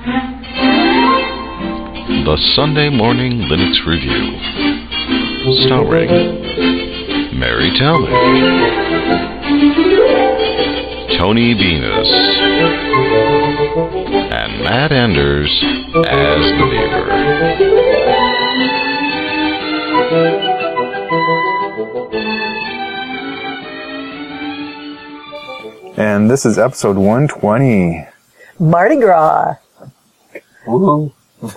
The Sunday Morning Linux Review, starring Mary Talman, Tony Bemis, and Matt Anders as the Beaver. And this is episode 120. Mardi Gras. Woohoo.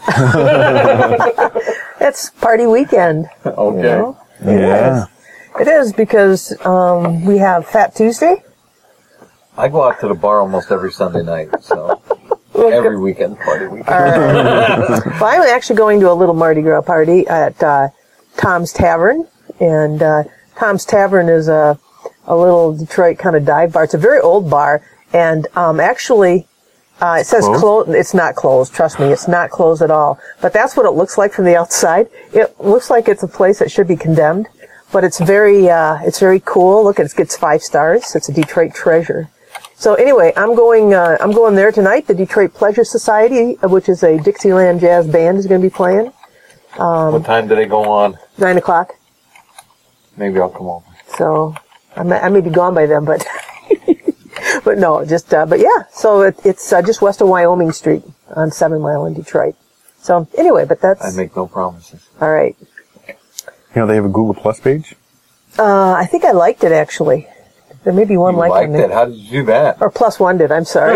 It's party weekend. Okay. You know? Yeah. It is because we have Fat Tuesday. I go out to the bar almost every Sunday night, so every weekend, party weekend. Well, I'm actually going to a little Mardi Gras party at Tom's Tavern. And Tom's Tavern is a little Detroit kind of dive bar. It's a very old bar. And actually, it says closed. It's not closed. Trust me, it's not closed at all. But that's what it looks like from the outside. It looks like it's a place that should be condemned. But it's very cool. Look, it gets 5 stars. It's a Detroit treasure. So anyway, I'm going there tonight. The Detroit Pleasure Society, which is a Dixieland jazz band, is going to be playing. What time do they go on? 9 o'clock. Maybe I'll come over. So I may be gone by then, but but no, but yeah. So it's just west of Wyoming Street on 7 Mile in Detroit. So anyway, but that's. I make no promises. All right. You know, they have a Google Plus page. I think I liked it actually. There may be one You liked it. it? How did you do that? Or plus one did. I'm sorry.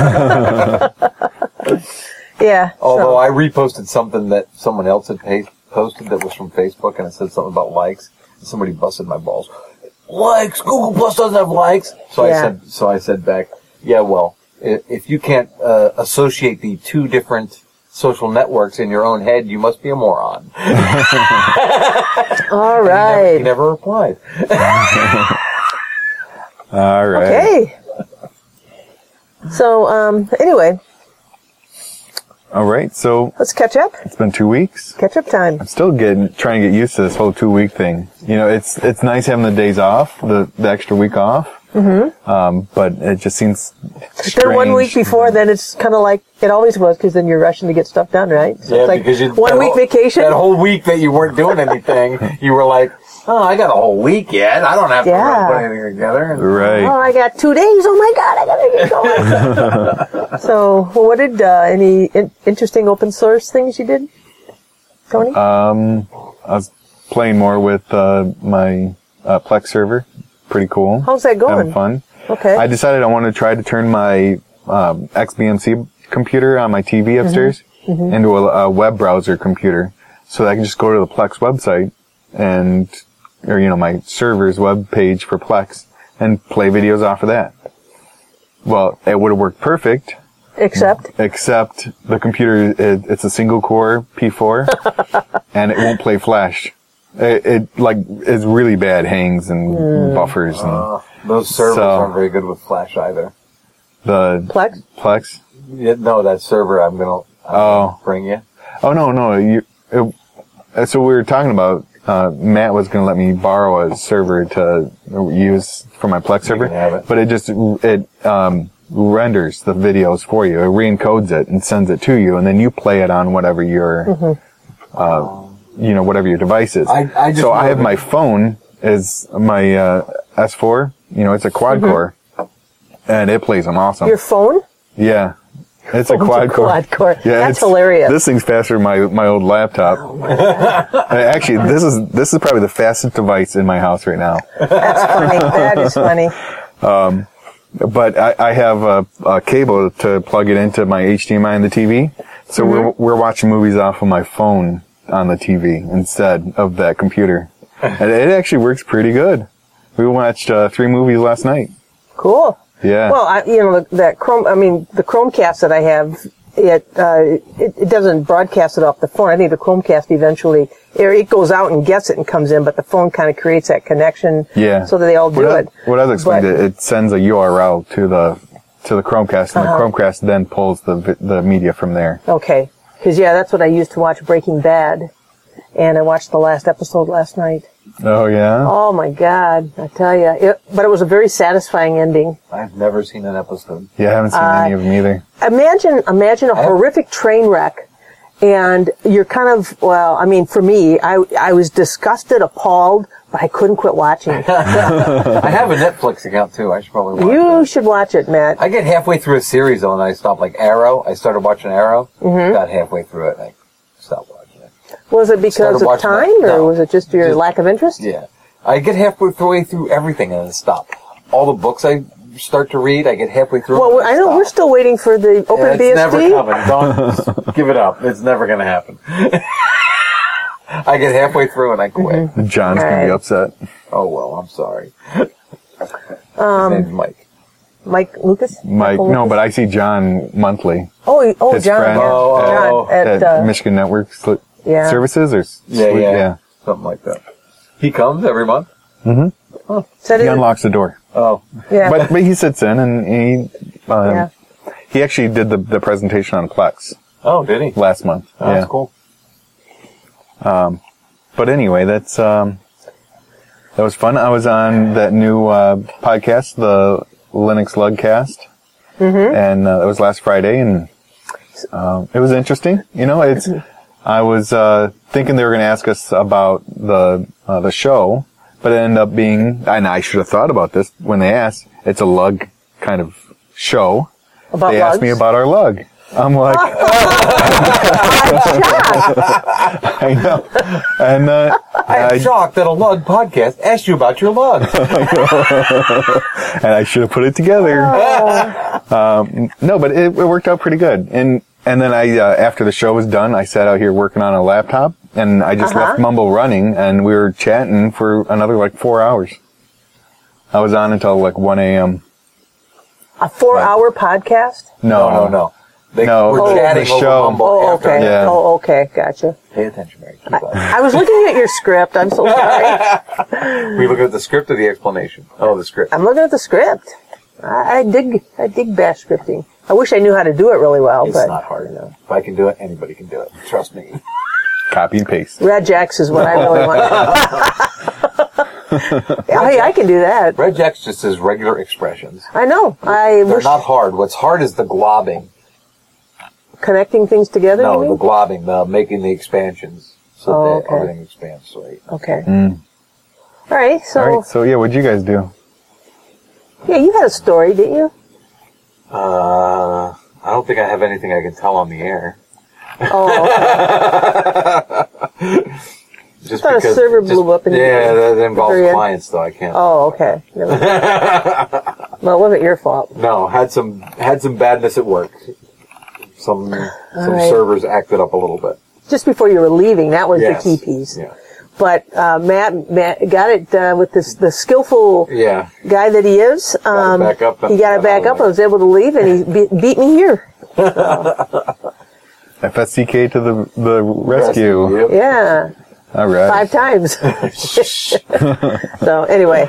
Yeah. Although I reposted something that someone else had posted that was from Facebook, and it said something about likes. And somebody busted my balls. Likes? Google Plus doesn't have likes. So I said back, yeah, well, if you can't associate the two different social networks in your own head, you must be a moron. All right. He never replied. All right. Okay. So anyway. All right. So Let's catch up. it's been 2 weeks. Catch up time. I'm still trying to get used to this whole 2-week thing. You know, it's nice having the days off, the extra week off. Mm-hmm. But it just seems strange. Then 1 week before, then it's kind of like it always was, because then you're rushing to get stuff done, right? So Yeah, it's like because 1 week vacation. That whole week that you weren't doing anything, you were like, oh, I got a whole week yet. I don't have to put anything together. Right. Oh, I got 2 days. Oh my God, I gotta get going. So, what did any interesting open source things you did, Tony? I was playing more with my Plex server. Pretty cool. How's that going? Having fun. Okay. I decided I wanted to try to turn my XBMC computer on my TV upstairs into a web browser computer, so that I can just go to the Plex website or my server's web page for Plex and play videos off of that. Well, it would have worked perfect. Except the computer, it's a single core P4 and it won't play Flash. It is really bad, hangs and buffers. And Those servers aren't very good with Flash either. The Plex? Yeah, no, that server I'm gonna bring you. Oh, no. So we were talking about, Matt was going to let me borrow a server to use for my Plex server. You can have it. But it renders the videos for you. It re-encodes it and sends it to you, and then you play it on whatever your, whatever your device is. I have my phone as my S4. It's a quad core, and it plays them awesome. Your phone? Yeah. It's a quad core. Yeah, that's hilarious. This thing's faster than my old laptop. Actually, this is probably the fastest device in my house right now. That's funny. That is funny. But I have a cable to plug it into my HDMI on the TV. So we're watching movies off of my phone on the TV instead of that computer. And it actually works pretty good. We watched 3 movies last night. Cool. Yeah. Well, the Chromecast that I have, it doesn't broadcast it off the phone. I think the Chromecast eventually, it goes out and gets it and comes in, but the phone kind of creates that connection. Yeah. So that they all do it. What I've explained, it sends a URL to the Chromecast, and the Chromecast then pulls the media from there. Okay. Because, that's what I used to watch Breaking Bad. And I watched the last episode last night. Oh, yeah? Oh my God, I tell you. But it was a very satisfying ending. I've never seen an episode. Yeah, I haven't seen any of them either. Imagine a horrific train wreck, and you're kind of, well, I mean, for me, I was disgusted, appalled, but I couldn't quit watching. I have a Netflix account too. I should probably watch You it. should watch it, Matt. I get halfway through a series though, and I stop. Like Arrow, I started watching Arrow. Got halfway through it, and I stopped watching it. Was it because Started of watching time, that. or No. was it just your lack of interest? Yeah, I get halfway through everything and then stop. All the books I start to read, I get halfway through. Well, and I know stop. we're still waiting for the Open It's never BSD. coming. Don't give it up. It's never going to happen. I get halfway through and I quit. John's going to be upset. Oh well, I'm sorry. His name's Mike. Mike Lucas? Mike, Michael no, Lucas? but I see John monthly Oh, his John. friend. Yeah. Oh, John at, at Michigan Network yeah. Services or Yeah, something like that. He comes every month. Said He it- unlocks the door. Oh, Yeah. But he sits in and Yeah. he actually did the presentation on Plex oh, did he? last month. Oh, yeah. that's cool. But anyway, that was fun. I was on that new podcast, the Linux Lugcast, and that was last Friday, and it was interesting. You know, I was thinking they were going to ask us about the show, but it ended up being, and I should have thought about this when they asked. It's a lug kind of show. About They asked me lugs? about our lug. I'm like, I know, and I'm shocked that a lug podcast asked you about your lug. and I should have put it together. No, but it worked out pretty good. And then I, after the show was done, I sat out here working on a laptop, and I just left Mumble running, and we were chatting for another like 4 hours. I was on until like 1 a.m. A 4-hour podcast? No. We're the chatting show. over Mumble Oh, after. okay. Yeah. Oh, okay. Gotcha. Pay attention, Mary. Keep up. I was looking at your script. I'm so sorry. We look at the script or the explanation? Oh, the script. I'm looking at the script. I dig bash scripting. I wish I knew how to do it really well, It's but not hard enough. If I can do it, anybody can do it. Trust me. Copy and paste. Regex is what I really want. Hey, I can do that. Red Jack's just says regular expressions. I know. They're Wish not hard. What's hard is the globbing. connecting things together. No, you the mean? globbing, making the expansions so Oh, that okay. everything expands. Right. Okay. All right. So, All right. So yeah, what'd you guys do? yeah, you had a story, didn't you? I don't think I have anything I can tell on the air. Oh, okay. Just thought a because server blew up in yeah, that involves very end. clients, though. I can't. Oh, okay. Never mind. Well, it wasn't your fault. No, had some badness at work. Some right. servers acted up a little bit. Just before you were leaving, that was Yes. the key piece. Yeah. But Matt got it with the skillful Yeah. guy that he is. Got it back up and He got it got back out of up. the I was able to leave, and he beat me here. FSCK to the rescue. Yep. Yeah, All right. 5 times. So anyway,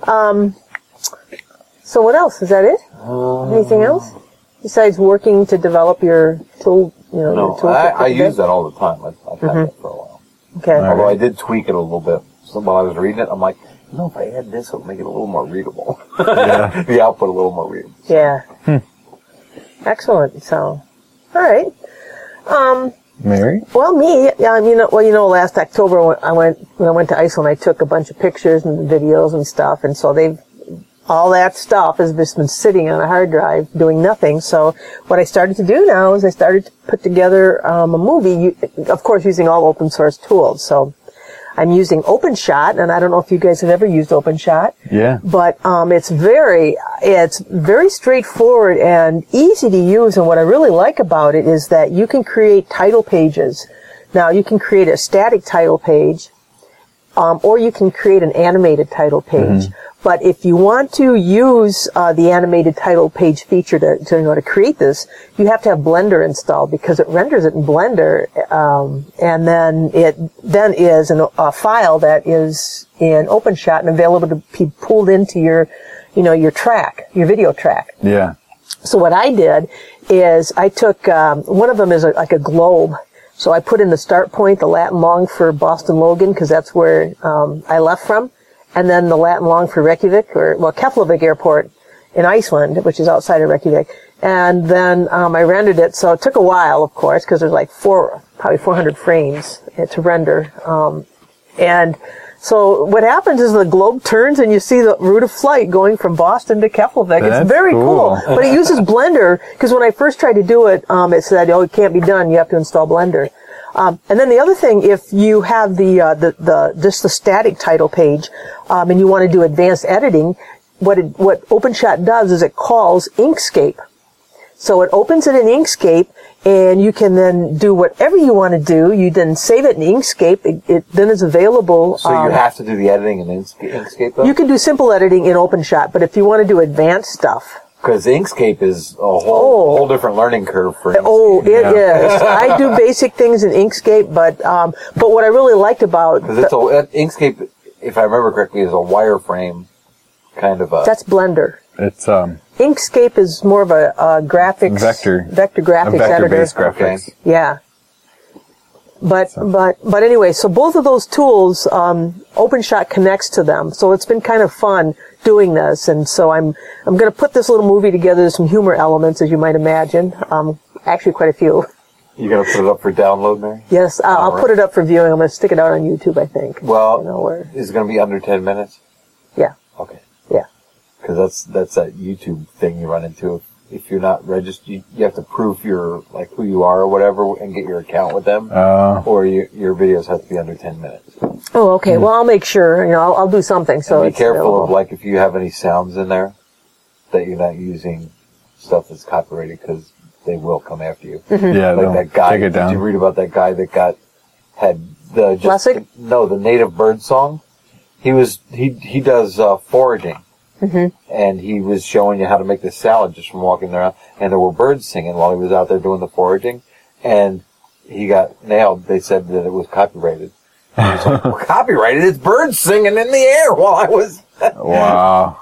so what else? Is that it? Anything else besides working to develop your tool? You know, No, your tool. I use that all the time. I've had that for a while. Okay. Although I did tweak it a little bit. So while I was reading it, I'm like, if I add this, it'll make it a little more readable. Yeah. The output a little more readable. Yeah. Excellent. So, all right. Mary? Well, me, last October when I went to Iceland, I took a bunch of pictures and videos and stuff, and so all that stuff has just been sitting on a hard drive doing nothing. So what I started to do now is I started to put together a movie, of course using all open source tools. So I'm using OpenShot, and I don't know if you guys have ever used OpenShot. Yeah. But it's very straightforward and easy to use. And what I really like about it is that you can create title pages. Now you can create a static title page, or you can create an animated title page. But if you want to use the animated title page feature to create this, you have to have Blender installed because it renders it in Blender, and then it is a file that is in OpenShot and available to be pulled into your track, your video track. Yeah. So what I did is I took one of them is like a globe. So I put in the start point, the Latin long for Boston Logan, because that's where I left from, and then the Latin long for Reykjavik, Keflavik Airport in Iceland, which is outside of Reykjavik. And then I rendered it, so it took a while, of course, because there's like probably 400 frames to render. And so what happens is the globe turns and you see the route of flight going from Boston to Keflavik. That's it's very cool. But it uses Blender, because when I first tried to do it, it said, it can't be done, you have to install Blender. And then the other thing, if you have just the static title page, and you want to do advanced editing, what OpenShot does is it calls Inkscape. So it opens it in Inkscape, and you can then do whatever you want to do. You then save it in Inkscape. It then is available. So you have to do the editing in Inkscape, though? You can do simple editing in OpenShot, but if you want to do advanced stuff. Because Inkscape is a whole different learning curve for Inkscape. Oh, it is. I do basic things in Inkscape, but what I really liked about... Because Inkscape, if I remember correctly, is a wireframe kind of a... That's Blender. It's Inkscape is more of a graphics... Vector graphics editor. Vector-based graphics. Okay. Yeah. But anyway, so both of those tools, OpenShot connects to them. So it's been kind of fun doing this. And so I'm going to put this little movie together. There's some humor elements, as you might imagine. Actually, quite a few. You going to put it up for download, Mary? Yes, I'll put it up for viewing. I'm going to stick it out on YouTube, I think. Well, is it going to be under 10 minutes? Yeah. Okay. Yeah. Because that's that YouTube thing you run into. If you're not registered, you have to prove you're like who you are or whatever, and get your account with them, or your videos have to be under 10 minutes. Oh, okay. Well, I'll make sure. I'll do something. So and be careful of if you have any sounds in there, that you're not using stuff that's copyrighted, because they will come after you. Mm-hmm. Yeah, like that guy. take it down. Did you read about that guy that had the the native bird song? He does foraging. Mm-hmm. And he was showing you how to make this salad just from walking around, and there were birds singing while he was out there doing the foraging, and he got nailed. They said that it was copyrighted. He was like, well, copyrighted? It's birds singing in the air while I was... Wow.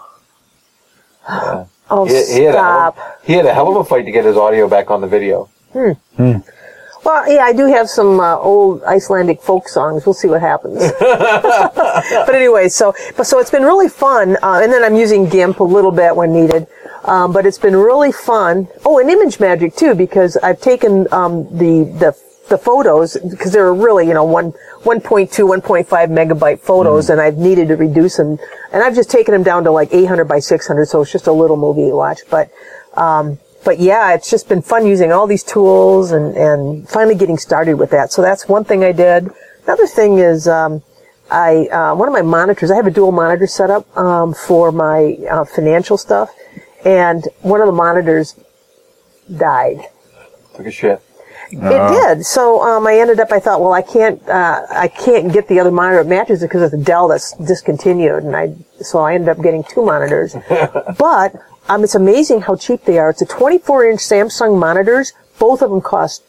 Oh, stop. He had a hell of a fight to get his audio back on the video. Well, yeah, I do have some old Icelandic folk songs. We'll see what happens. But anyway, so it's been really fun. And then I'm using GIMP a little bit when needed. But it's been really fun. Oh, and ImageMagick too, because I've taken the photos, because they were really 1.2, 1.5 megabyte photos, and I've needed to reduce them. And I've just taken them down to like 800 by 600, so it's just a little movie to watch. But yeah, it's just been fun using all these tools and finally getting started with that. So that's one thing I did. Another thing is, one of my monitors, I have a dual monitor set up, for my, financial stuff. And one of the monitors died. Took a shit. It did. So, I thought, well, I can't get the other monitor that matches it because it's a Dell that's discontinued. So I ended up getting two monitors. But, it's amazing how cheap they are. It's a 24-inch Samsung monitors. Both of them cost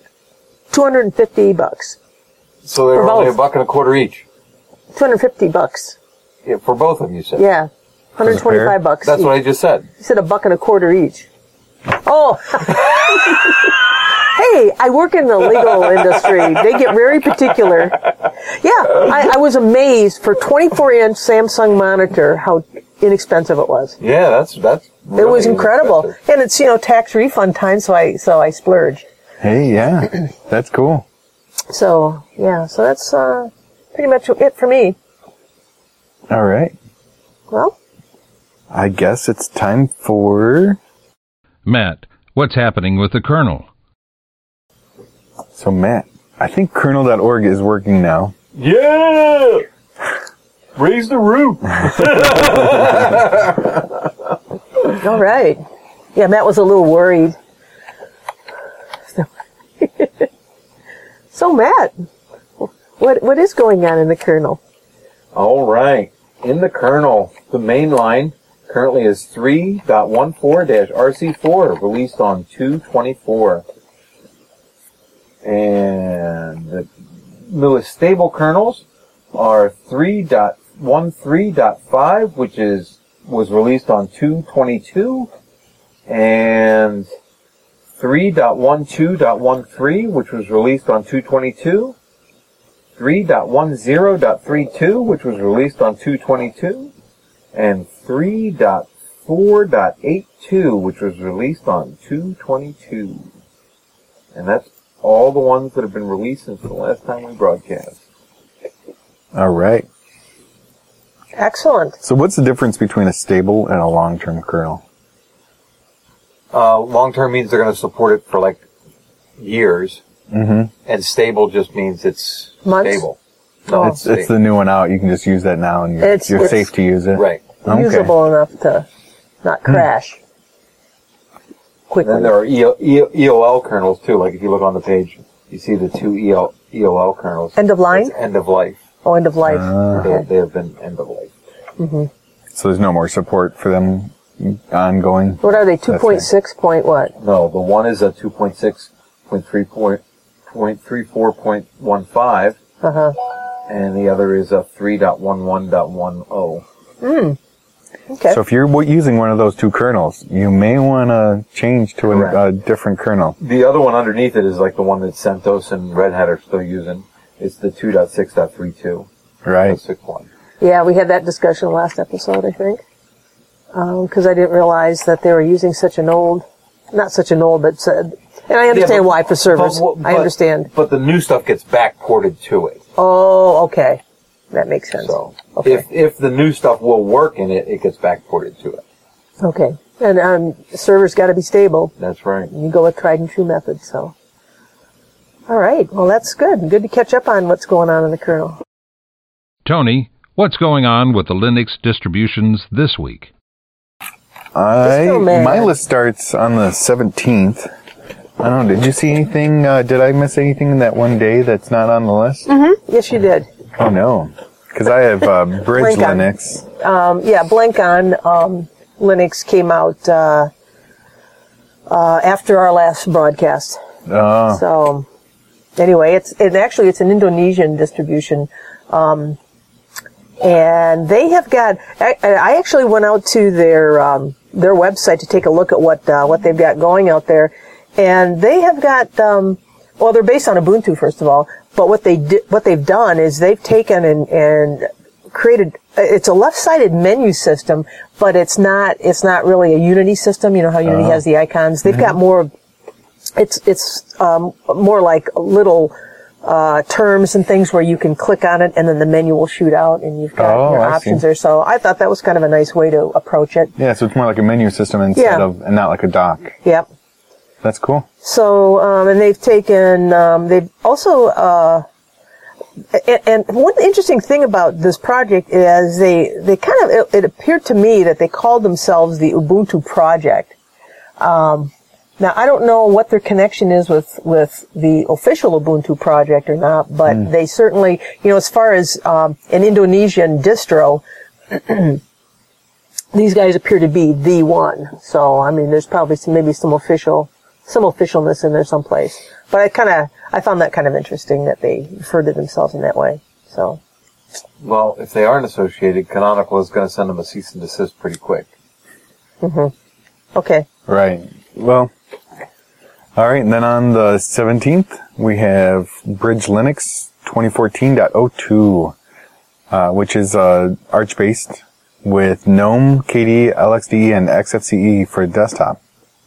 $250. So they were only $1.25 each. $250. Yeah, for both of them, you said. Yeah, $125. That's what I just said. You said $1.25 each. Oh. Hey, I work in the legal industry. They get very particular. Yeah, I was amazed for 24-inch Samsung monitor how inexpensive it was. Yeah, that's really it was incredible. expensive. And it's tax refund time, so I splurged. Hey, yeah, that's cool. So that's pretty much it for me. All right. Well, I guess it's time for... Matt, what's happening with the kernel? So, Matt, I think kernel.org is working now. Yeah! Raise the roof! all right. Yeah, Matt was a little worried. So, Matt, what is going on in the kernel? All right. In the kernel, the main line currently is 3.14-RC4, released on 2/24. And the newest stable kernels are 3.13.5, which was released on 2/22, and 3.12.13, which was released on 2/22. 3.10.32, which was released on 2/22. And 3.4.82, which was released on 2/22. And that's all the ones that have been released since the last time we broadcast. All right. Excellent. So what's the difference between a stable and a long-term kernel? Long-term means they're going to support it for like years. Mm-hmm. And stable just means it's Months? stable. No, It's the new one out. You can just use that now, and you're It's safe to use it. right. Okay. Usable enough to not crash quickly. And then there are EOL kernels too. Like if you look on the page, you see the two EOL kernels. End of line? It's end of life. Oh, end of life. They have been end of life. So there's no more support for them ongoing. What are they? That's right. 2.6 point what? No, the one is a 2.6.34.15, and the other is a 3.11.10. Okay. So if you're using one of those two kernels, you may want to change to a different kernel. The other one underneath it is like the one that CentOS and Red Hat are still using. It's the 2.6.32. Right. 6.1. Yeah, we had that discussion last episode, I think. Because I didn't realize that they were using such an old, not such an old, but, and I understand why for servers. I understand. But the new stuff gets backported to it. Oh, okay. That makes sense. So Okay. if the new stuff will work in it, it gets backported to it. Okay. And the server's got to be stable. That's right. You go with tried and true methods, so. All right. Well, that's good. Good to catch up on what's going on in the kernel. Tony, what's going on with the Linux distributions this week? My list starts on the 17th. I don't know, did you see anything, did I miss anything in that one day that's not on the list? Mm-hmm. Yes, you did. Oh no. Because I have Bridge Blank on. Linux. Blank on Linux came out after our last broadcast. So anyway, it's an Indonesian distribution. And they have got, I actually went out to their website to take a look at what they've got going out there. And they have got, they're based on Ubuntu, first of all, but what they've done is they've taken and created, it's a left-sided menu system, but it's not really a Unity system. You know how Unity has the icons? They've got more, it's more like little, terms and things where you can click on it and then the menu will shoot out and you've got your options there. So I thought that was kind of a nice way to approach it. Yeah, so it's more like a menu system and not like a dock. Yep. That's cool. So, and they've taken, they've also, and one interesting thing about this project is they kind of, it appeared to me that they called themselves the Ubuntu Project. Now, I don't know what their connection is with the official Ubuntu project or not, but they certainly, as far as an Indonesian distro, these guys appear to be the one. So, I mean, there's probably maybe some officialness in there someplace. But I found that kind of interesting that they referred to themselves in that way. So. Well, if they aren't associated, Canonical is going to send them a cease and desist pretty quick. Okay. Right. Well, all right. And then on the 17th, we have Bridge Linux 2014.02, which is Arch-based with GNOME, KDE, LXDE, and XFCE for desktop.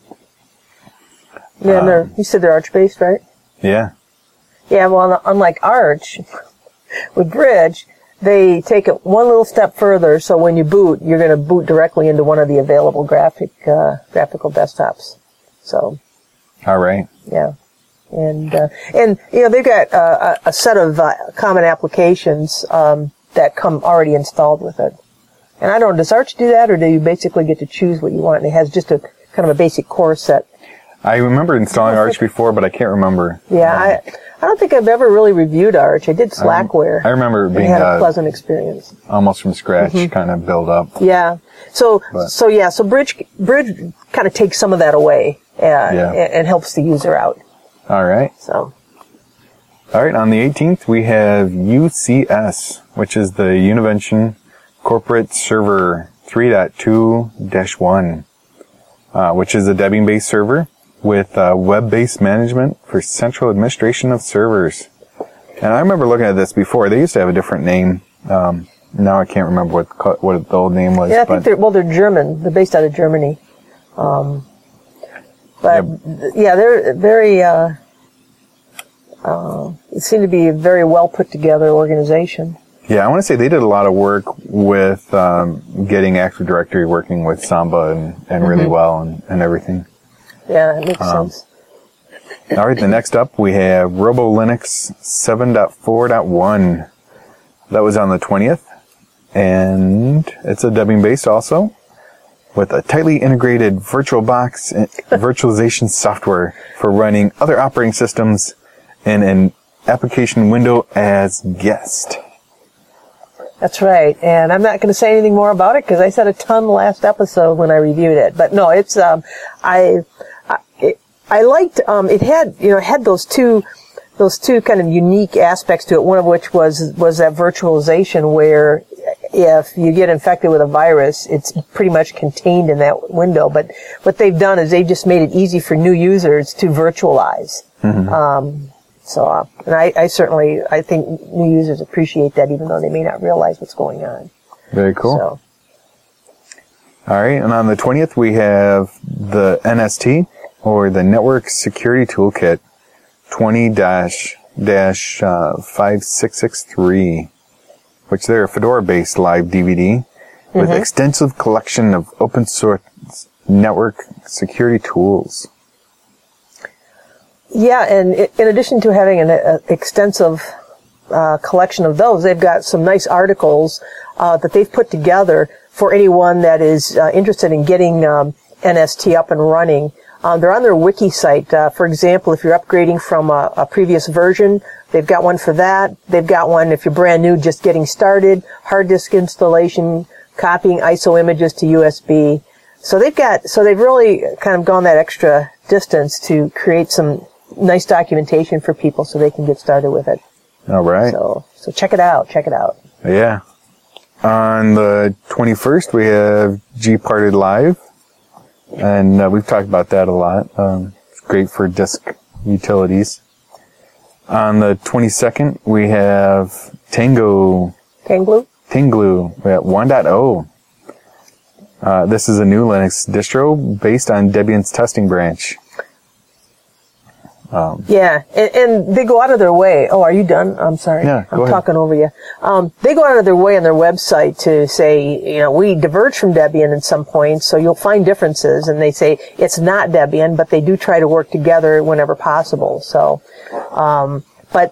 Yeah, you said they're Arch-based, right? Yeah. Yeah, well, unlike Arch, with Bridge, they take it one little step further, so when you boot, you're going to boot directly into one of the available graphical desktops. So. All right. Yeah. And they've got a set of common applications that come already installed with it. And I don't know, does Arch do that, or do you basically get to choose what you want, and it has just a kind of a basic core set? I remember installing Arch before, but I can't remember. Yeah, I don't think I've ever really reviewed Arch. I did Slackware. I remember it being had a pleasant experience. Almost from scratch kind of build up. Yeah. So Bridge kind of takes some of that away and helps the user out. All right. So. All right. On the 18th, we have UCS, which is the Univention Corporate Server 3.2-1, which is a Debian-based server. with web-based management for central administration of servers. And I remember looking at this before. They used to have a different name. Now I can't remember what the old name was. Yeah, I think they're German. They're based out of Germany. But yeah, they're very. It seemed to be a very well put together organization. Yeah, I want to say they did a lot of work with getting Active Directory working with Samba and really well and everything. Yeah, it makes sense. All right, the next up we have RoboLinux 7.4.1. That was on the 20th, and it's a Debian based also, with a tightly integrated VirtualBox virtualization software for running other operating systems and an application window as guest. That's right, and I'm not going to say anything more about it because I said a ton last episode when I reviewed it. But no, it's I liked it had those two kind of unique aspects to it. One of which was that virtualization where if you get infected with a virus, it's pretty much contained in that window. But what they've done is they've just made it easy for new users to virtualize. Mm-hmm. And I think new users appreciate that, even though they may not realize what's going on. Very cool. So. All right, and on the 20th we have the NST, or the Network Security Toolkit 20-5663, which they're a Fedora-based live DVD with extensive collection of open source network security tools. Yeah, and in addition to having an extensive collection of those, they've got some nice articles that they've put together for anyone that is interested in getting NST up and running. They're on their wiki site. For example, if you're upgrading from a previous version, they've got one for that. They've got one if you're brand new, just getting started, hard disk installation, copying ISO images to USB. So they've really kind of gone that extra distance to create some nice documentation for people so they can get started with it. All right. So check it out. Check it out. Yeah. On the 21st, we have Gparted Live. And we've talked about that a lot. It's great for disk utilities. On the 22nd, we have Tanglu. Tanglu? Tanglu at 1.0. This is a new Linux distro based on Debian's testing branch. Yeah, and they go out of their way. Oh, are you done? I'm sorry. Yeah, go ahead. Talking over you. They go out of their way on their website to say, we diverge from Debian at some point, so you'll find differences. And they say it's not Debian, but they do try to work together whenever possible. So, they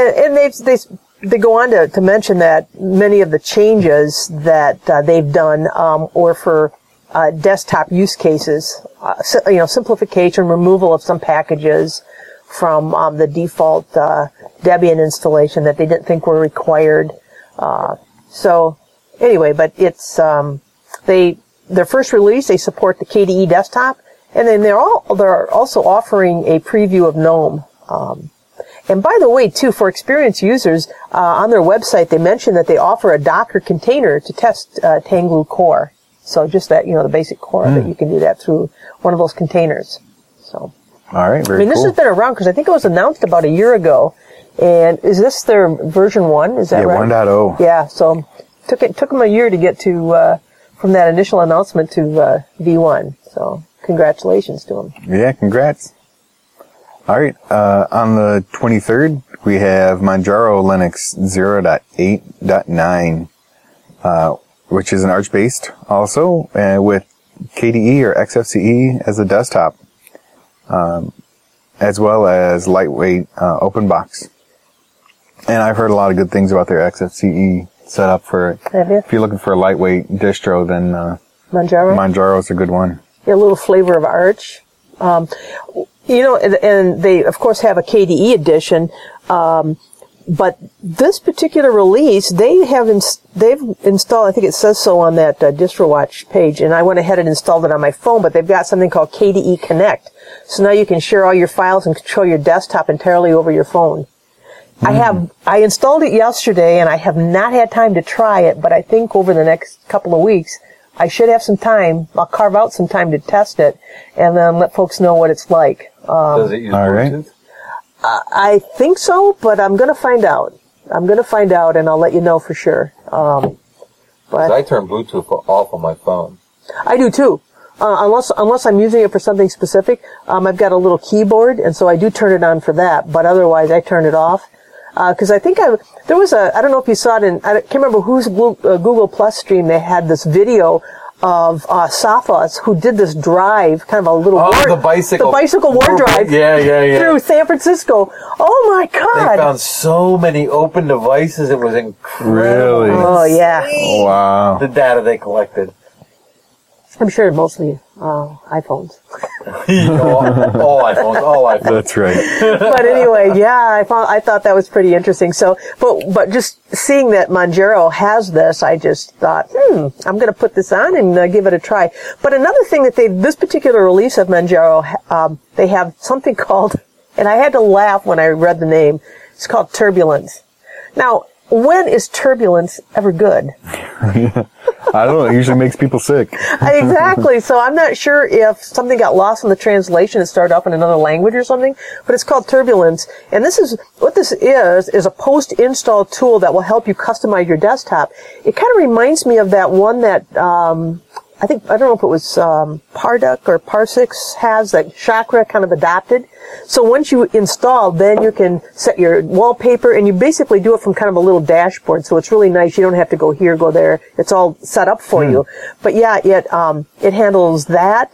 go on to mention that many of the changes that they've done were for desktop use cases. Simplification, removal of some packages from the default Debian installation that they didn't think were required. So anyway, but it's their first release. They support the KDE desktop, and then they're also offering a preview of GNOME. And by the way, too, for experienced users on their website, they mention that they offer a Docker container to test Tanglu Core. So just that, the basic core that you can do that through one of those containers. So. All right, very cool. This has been around because I think it was announced about a year ago. And is this their version 1? Is that right? Yeah, 1.0. Yeah, so took them a year to get to from that initial announcement to V1. So congratulations to them. Yeah, congrats. All right, on the 23rd, we have Manjaro Linux 0.8.9. Which is an Arch-based also, with KDE or XFCE as a desktop, as well as lightweight OpenBox. And I've heard a lot of good things about their XFCE setup for it. Have you? If you're looking for a lightweight distro, then Manjaro's a good one. Yeah, a little flavor of Arch. And they, of course, have a KDE edition. But this particular release, they've installed, I think it says so on that DistroWatch page, and I went ahead and installed it on my phone, but they've got something called KDE Connect. So now you can share all your files and control your desktop entirely over your phone. I installed it yesterday, and I have not had time to try it, but I think over the next couple of weeks, I should have some time. I'll carve out some time to test it and then let folks know what it's like. Does it use all right. Bluetooth? I think so, but I'm going to find out. And I'll let you know for sure. 'Cause But I turn Bluetooth off on my phone. I do too. Unless I'm using it for something specific. I've got a little keyboard, and so I do turn it on for that, but otherwise I turn it off. Cause I think there was I don't know if you saw it I can't remember whose Google Plus stream, they had this video of, Safas who did this drive, kind of a little the bicycle war drive. Yeah. Through San Francisco. Oh my They God. found so many open devices. It was incredible. Really? Oh yeah. Wow. The data they collected. I'm sure mostly, iPhones. all iPhones. That's right. But anyway, yeah, I thought that was pretty interesting. So, but just seeing that Manjaro has this, I just thought, I'm going to put this on and give it a try. But another thing that this particular release of Manjaro, they have something called, and I had to laugh when I read the name. It's called Turbulence. Now, when is turbulence ever good? I don't know. It usually makes people sick. Exactly. So I'm not sure if something got lost in the translation and started off in another language or something, but it's called Turbulence. And this is a post-install tool that will help you customize your desktop. It kind of reminds me of that one that, I don't know if it was, Parduk or Parsix has, that Chakra kind of adopted. So once you install, then you can set your wallpaper, and you basically do it from kind of a little dashboard. So it's really nice. You don't have to go here, go there. It's all set up for you. But yeah, it handles that.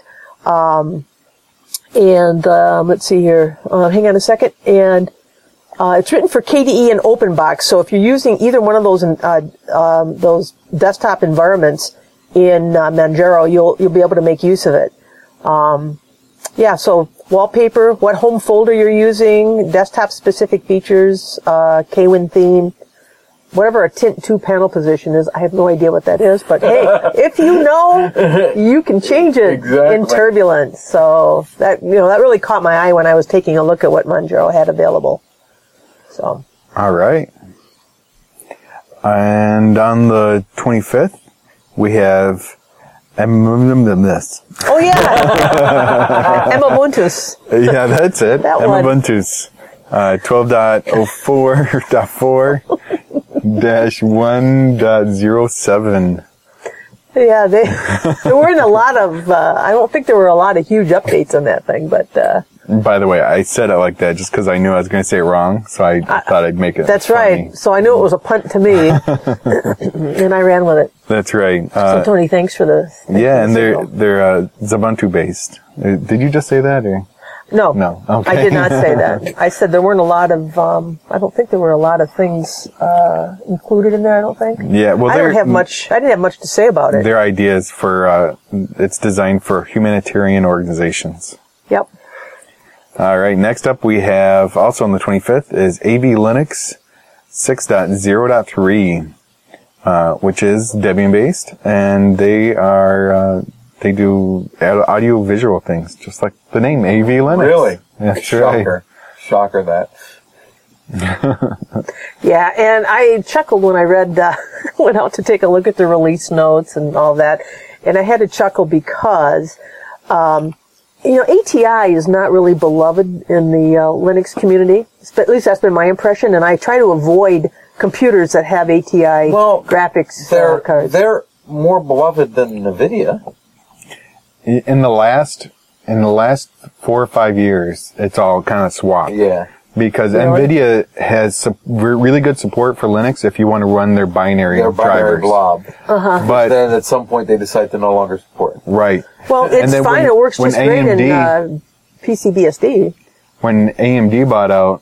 Let's see here. Hang on a second. And, it's written for KDE and OpenBox. So if you're using either one of those desktop environments in Manjaro, you'll be able to make use of it. So wallpaper, what home folder you're using, desktop specific features, KWin theme, whatever a Tint 2 panel position is. I have no idea what that is, but hey, if you know, you can change it in Turbulence. So that really caught my eye when I was taking a look at what Manjaro had available. So. All right. And on the 25th, we have this. Oh yeah, Emubuntus. Yeah, that's it. That one. Emubuntus 12.04.4-1.07. Yeah, there weren't a lot of. I don't think there were a lot of huge updates on that thing, but. By the way, I said it like that just because I knew I was going to say it wrong, so I thought I'd make it. That's funny. right. So I knew it was a punt to me, and I ran with it. That's right. So Tony, thanks for the. Yeah, and they're Ubuntu based. Did you just say that or? No. Okay. I did not say that. I said there weren't a lot of. I don't think there were a lot of things included in there. I don't think. Yeah, well, I didn't have much to say about it. Their ideas for it's designed for humanitarian organizations. Yep. All right. Next up, we have also on the 25th is AV Linux 6.0.3, which is Debian based, and they do audio visual things, just like the name AV Linux. Really? That's right. Shocker that. Yeah, and I chuckled when I read, went out to take a look at the release notes and all that, and I had to chuckle because, ATI is not really beloved in the Linux community. At least that's been my impression, and I try to avoid computers that have ATI graphics cards. They're more beloved than NVIDIA. In the last 4 or 5 years, it's all kind of swapped. Yeah. Because NVIDIA has really good support for Linux if you want to run their binary drivers. blob. But then at some point they decide to no longer support it. Right. Well, it's fine. It works just great in PCBSD. When AMD bought out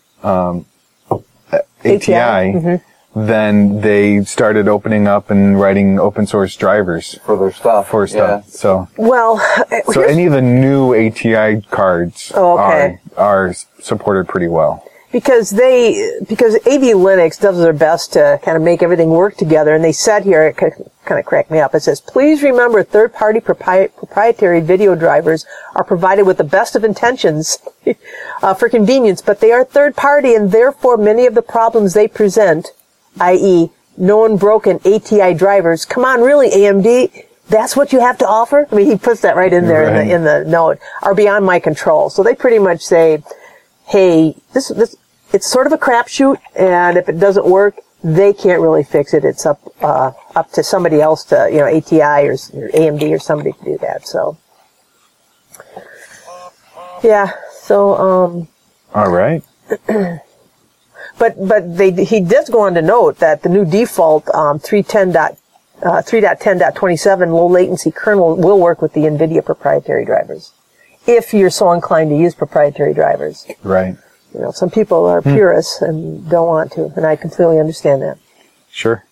ATI, then they started opening up and writing open source drivers for their stuff. Yeah. So any of the new ATI cards are supported pretty well. Because AV Linux does their best to kind of make everything work together, and they said here, it kind of cracked me up, it says, please remember third-party proprietary video drivers are provided with the best of intentions for convenience, but they are third-party, and therefore many of the problems they present, i.e., known broken ATI drivers, come on, really, AMD, that's what you have to offer? I mean, he puts that right in there Right. in the note, are beyond my control. So they pretty much say, hey, this, it's sort of a crapshoot, and if it doesn't work, they can't really fix it. It's up to somebody else to, ATI or AMD or somebody to do that. So, yeah. So, All right. But he does go on to note that the new default 3.10.27 low latency kernel will work with the NVIDIA proprietary drivers, if you're so inclined to use proprietary drivers. Right. Some people are purists and don't want to, and I completely understand that. Sure.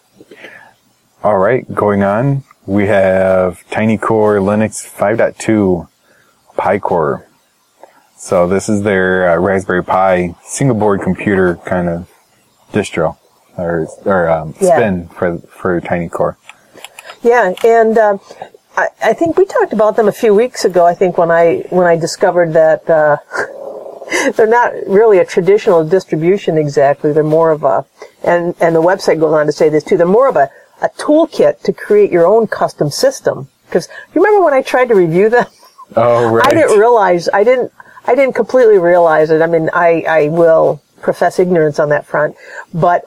All right. Going on, we have TinyCore Linux 5.2 Pi Core. So this is their Raspberry Pi single board computer kind of distro or spin for TinyCore. Yeah, and I think we talked about them a few weeks ago. I think when I discovered that they're not really a traditional distribution exactly. They're more of a, and the website goes on to say this too. They're more of a toolkit to create your own custom system. Because you remember when I tried to review them? Oh, right. I didn't completely realize it. I mean, I will profess ignorance on that front, but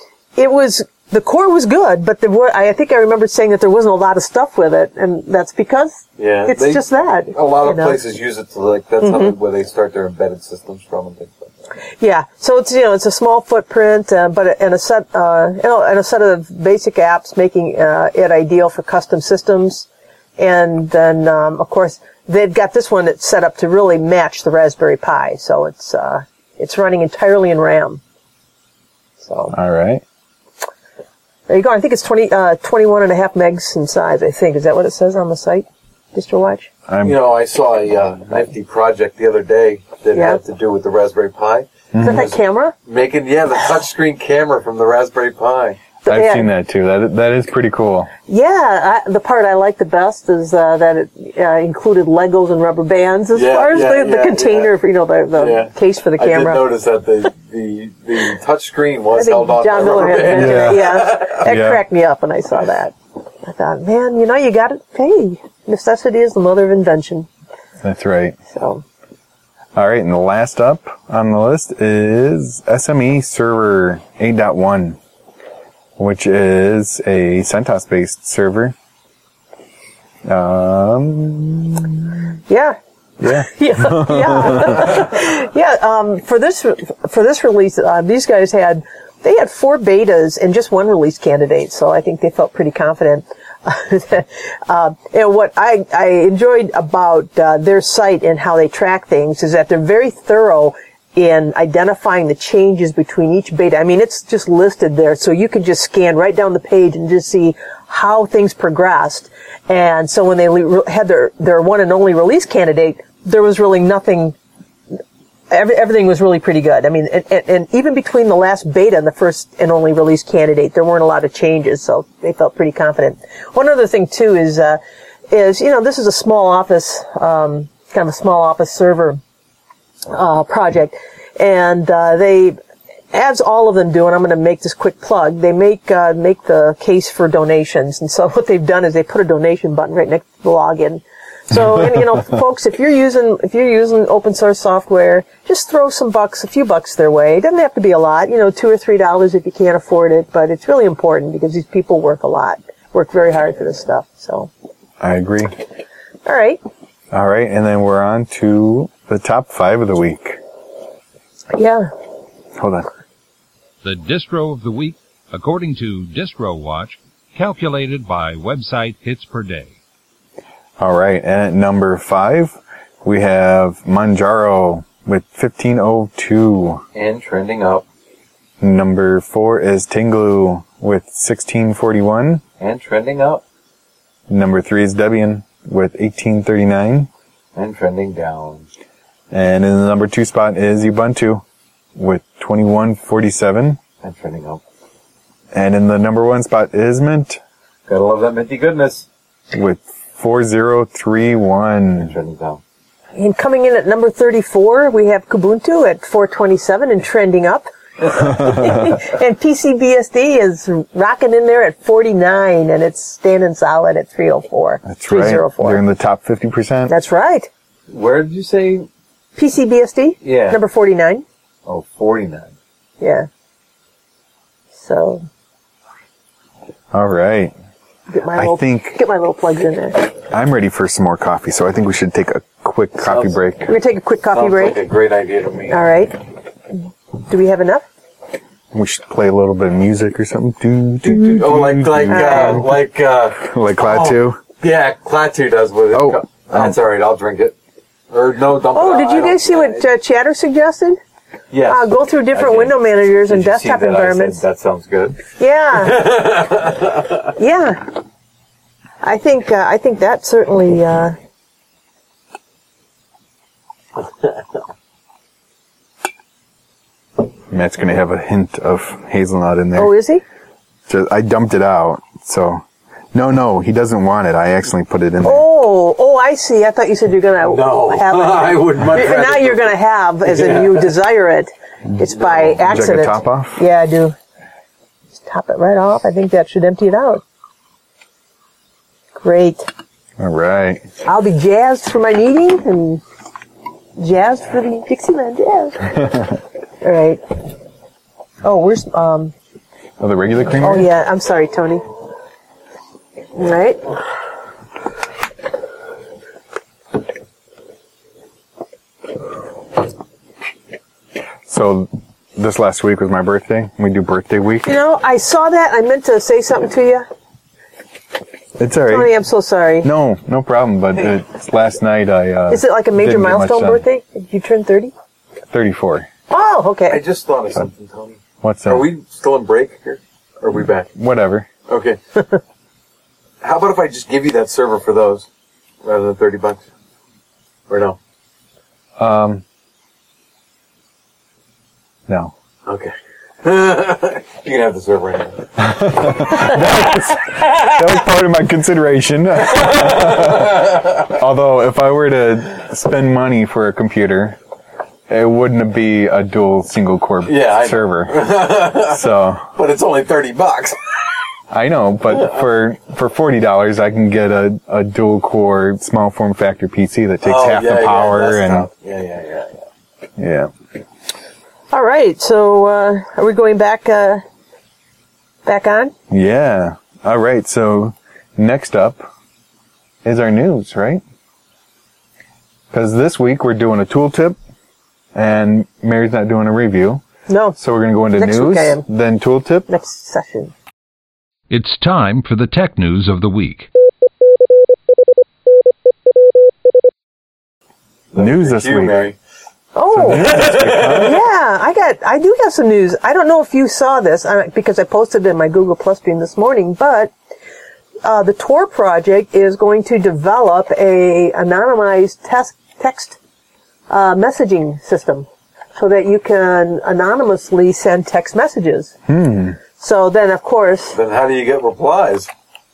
the core was good, but I think I remember saying that there wasn't a lot of stuff with it, and that's because it's just that. A lot of places use it to that's how where they start their embedded systems from and things like that. Yeah, so it's it's a small footprint, but and a set of basic apps, making it ideal for custom systems, and then of course they've got this one that's set up to really match the Raspberry Pi, so it's running entirely in RAM. So. All right. There you go. I think it's 21.5 megs in size, I think. Is that what it says on the site, DistroWatch? I saw a nifty project the other day that had to do with the Raspberry Pi. Is that camera? Making, the touchscreen camera from the Raspberry Pi. I've seen that too. That is pretty cool. Yeah, the part I like the best is that it included Legos and rubber bands as far as the container, for, the case for the camera. I did notice that the touch screen was held on John by Miller rubber had bands. that cracked me up when I saw that. I thought, man, you got it. Hey, necessity is the mother of invention. That's right. So. All right, and the last up on the list is SME Server 8.1. Which is a CentOS-based server. Yeah. For this release, these guys had 4 betas and just 1 release candidate, so I think they felt pretty confident. And what I enjoyed about their site and how they track things is that they're very thorough in identifying the changes between each beta. I mean, it's just listed there, so you can just scan right down the page and just see how things progressed. And so when they had their one and only release candidate, there was really nothing. Everything was really pretty good. I mean, and even between the last beta and the first and only release candidate, there weren't a lot of changes, so they felt pretty confident. One other thing too is this is a small office, kind of a small office server project, and as all of them do, and I'm going to make this quick plug, they make the case for donations. And so what they've done is they put a donation button right next to the login. So, and folks, if you're using open source software, just throw a few bucks their way. It doesn't have to be a lot, $2 or $3 if you can't afford it, but it's really important because these people work very hard for this stuff. So. I agree. All right, and then we're on to the top 5 of the week. Yeah. Hold on. The distro of the week, according to DistroWatch, calculated by website hits per day. All right, and at number 5, we have Manjaro with 1502. And trending up. Number 4 is Tinglu with 1641. And trending up. Number 3 is Debian with 1839. And trending down. And in the number 2 spot is Ubuntu with 2147. And trending up. And in the number 1 spot is Mint. Gotta love that minty goodness. With 4031. And trending down. And coming in at number 34, we have Kubuntu at 427 and trending up. And PCBSD is rocking in there at 49, and it's standing solid at 304. That's 304. right. They're in the top 50%. That's right. Where did you say? PCBSD? Yeah. Number 49. Oh, 49. Yeah. So, All right. get my I think little plugs in there. I'm ready for some more coffee, so I think we should take a quick coffee break. We're going to take a quick coffee Sounds break. like a great idea to me. All right. Do we have enough? We should play a little bit of music or something. Oh, like Cloud 2. Yeah, Klaatu does with it. Oh. That's all right. I'll drink it. Or no, don't. Oh, did you guys see what Chatter suggested? Yes. Go through I different did. window managers and Did you see desktop that? environments. I said, that sounds good. Yeah. Yeah. I think that certainly. Matt's going to have a hint of hazelnut in there. Oh, is he? So I dumped it out, so... No, he doesn't want it. I accidentally put it in there. Oh, I see. I thought you said you're gonna No, have it. I would much rather. Now you're gonna have, as in you desire it. It's by accident. Check the top off? Yeah, I do. Just top it right off. I think that should empty it out. Great. All right. I'll be jazzed for my meeting and jazzed for the Dixieland Jazz. All right. Oh, where's Oh, the regular creamer? Oh yeah. I'm sorry, Tony. All right. So, this last week was my birthday. We do birthday week. You know, I saw that. I meant to say something to you. It's all right. Tony, I'm so sorry. No problem. But it's last night I. Is it like a major didn't get much milestone done. birthday? Did you turn 30? 34. Oh, I okay. just thought of something, Tony. What's that? Are we still in break here? Or are we back? Whatever. Okay. How about if I just give you that server for those rather than $30? Or no? No. Okay. You can have the server anyway. That was part of my consideration. Although, if I were to spend money for a computer, it wouldn't be a dual single core Yeah, I know. server. So, But it's only $30. I know, but for $40, I can get a dual core small form factor PC that takes half the power and yeah. All right. So, are we going back on? Yeah. All right. So next up is our news, right? Because this week we're doing a tooltip, and Mary's not doing a review. No. So we're going to go into Next news, week I am. then tooltip. Next session. It's time for the tech news of the week. News this week. Mary. Oh, yeah. I do have some news. I don't know if you saw this because I posted it in my Google Plus stream this morning, but the Tor project is going to develop a anonymized text messaging system so that you can anonymously send text messages. So then, of course, Then how do you get replies?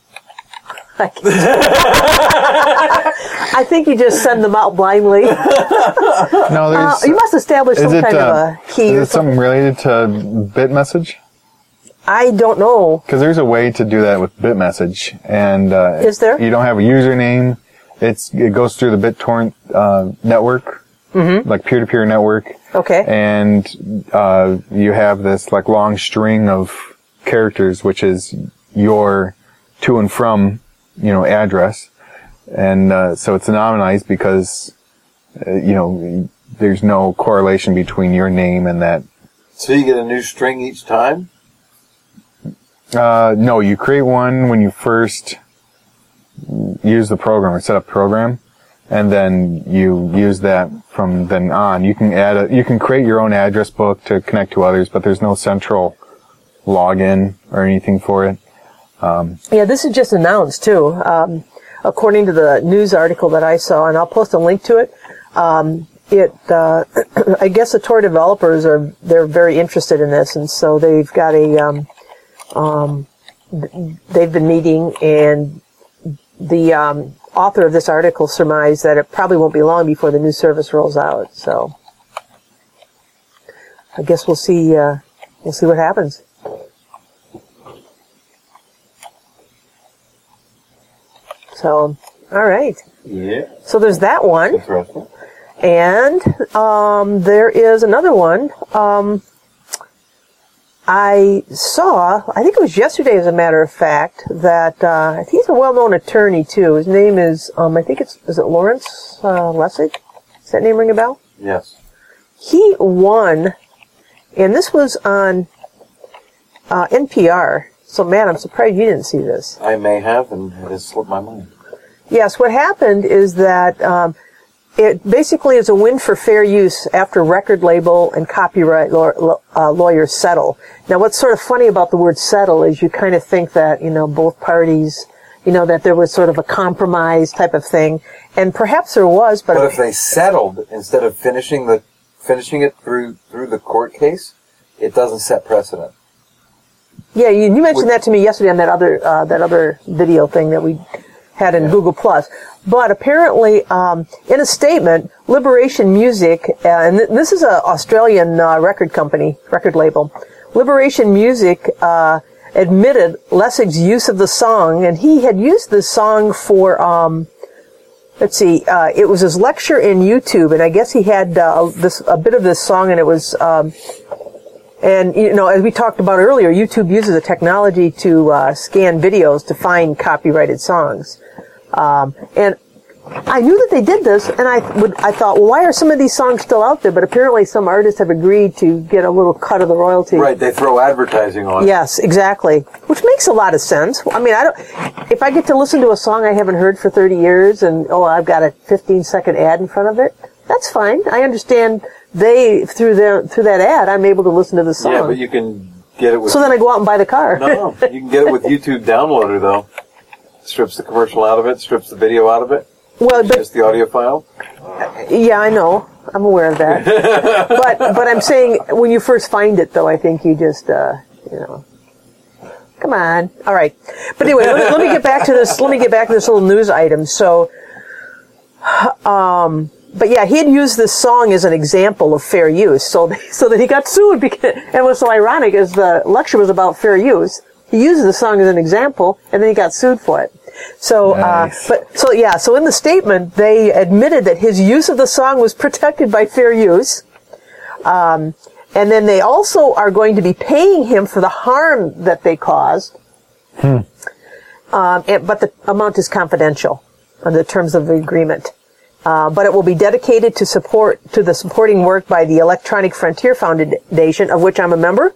I think you just send them out blindly. No, there's. You must establish some kind of a key. Is Or it something related to BitMessage? I don't know. Because there's a way to do that with BitMessage, and Is there? You don't have a username. It goes through the BitTorrent network, like peer-to-peer network, Okay. and you have this like long string of characters, which is your to and from address, and so it's anonymized because there's no correlation between your name and that. So you get a new string each time? No, you create one when you first use the program or set up the program, and then you use that from then on. You can you can create your own address book to connect to others, but there's no central login or anything for it. Yeah, this is just announced too. According to the news article that I saw, and I'll post a link to it. I guess the Tor developers they're very interested in this, and so they've got they've been meeting, and the author of this article surmised that it probably won't be long before the new service rolls out. So I guess we'll see we'll see what happens. So, all right. Yeah. So there's that one. Interesting. And there is another one. I saw, I think it was yesterday as a matter of fact, that he's a well-known attorney too. His name is, is it Lawrence Lessig? Does that name ring a bell? Yes. He won, and this was on NPR. So, Matt, I'm surprised you didn't see this. I may have, and it has slipped my mind. Yes, what happened is that it basically is a win for fair use after record label and copyright lawyers settle. Now, what's sort of funny about the word settle is you kind of think that, both parties, that there was sort of a compromise type of thing. And perhaps there was, but if they settled instead of finishing it through the court case, it doesn't set precedent. Yeah, you mentioned that to me yesterday on that other video thing that we had in Google Plus. But apparently, in a statement, Liberation Music, and this is an Australian record label, Liberation Music admitted Lessig's use of the song, and he had used this song for, it was his lecture in YouTube, and I guess he had a bit of this song, and it was, and, as we talked about earlier, YouTube uses a technology to scan videos to find copyrighted songs. And I knew that they did this, and I thought, well, why are some of these songs still out there? But apparently some artists have agreed to get a little cut of the royalty. Right, they throw advertising on it. Yes, exactly. Which makes a lot of sense. I mean, if I get to listen to a song I haven't heard for 30 years, and, I've got a 15-second ad in front of it, that's fine. I understand through that ad, I'm able to listen to the song. Yeah, but you can get it with... So then I go out and buy the car. No, you can get it with YouTube Downloader, though. Strips the commercial out of it, strips the video out of it. Well, but just the audio file. Yeah, I know. I'm aware of that. but I'm saying when you first find it, though, I think you just, come on. All right. But anyway, let me get back to this. Let me get back to this little news item. So, but yeah, he had used this song as an example of fair use, so that he got sued because, and what's so ironic is the lecture was about fair use. He used the song as an example, and then he got sued for it. So, nice. So in the statement, they admitted that his use of the song was protected by fair use. And then they also are going to be paying him for the harm that they caused. But the amount is confidential under the terms of the agreement. But it will be dedicated to the supporting work by the Electronic Frontier Foundation, of which I'm a member.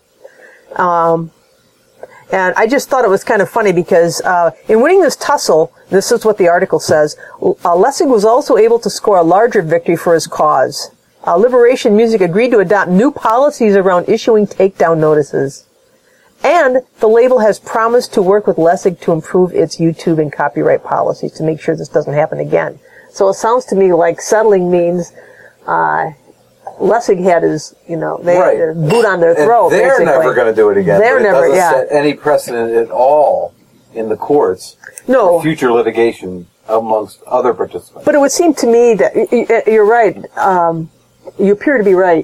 And I just thought it was kind of funny because in winning this tussle, this is what the article says, Lessig was also able to score a larger victory for his cause. Liberation Music agreed to adopt new policies around issuing takedown notices. And the label has promised to work with Lessig to improve its YouTube and copyright policies to make sure this doesn't happen again. So it sounds to me like settling means Lessig had his, Right. boot on their throat. They're basically. never going to do it again. They're It never, doesn't set any precedent at all in the courts No. for future litigation amongst other participants. But it would seem to me that you're right. You appear to be right.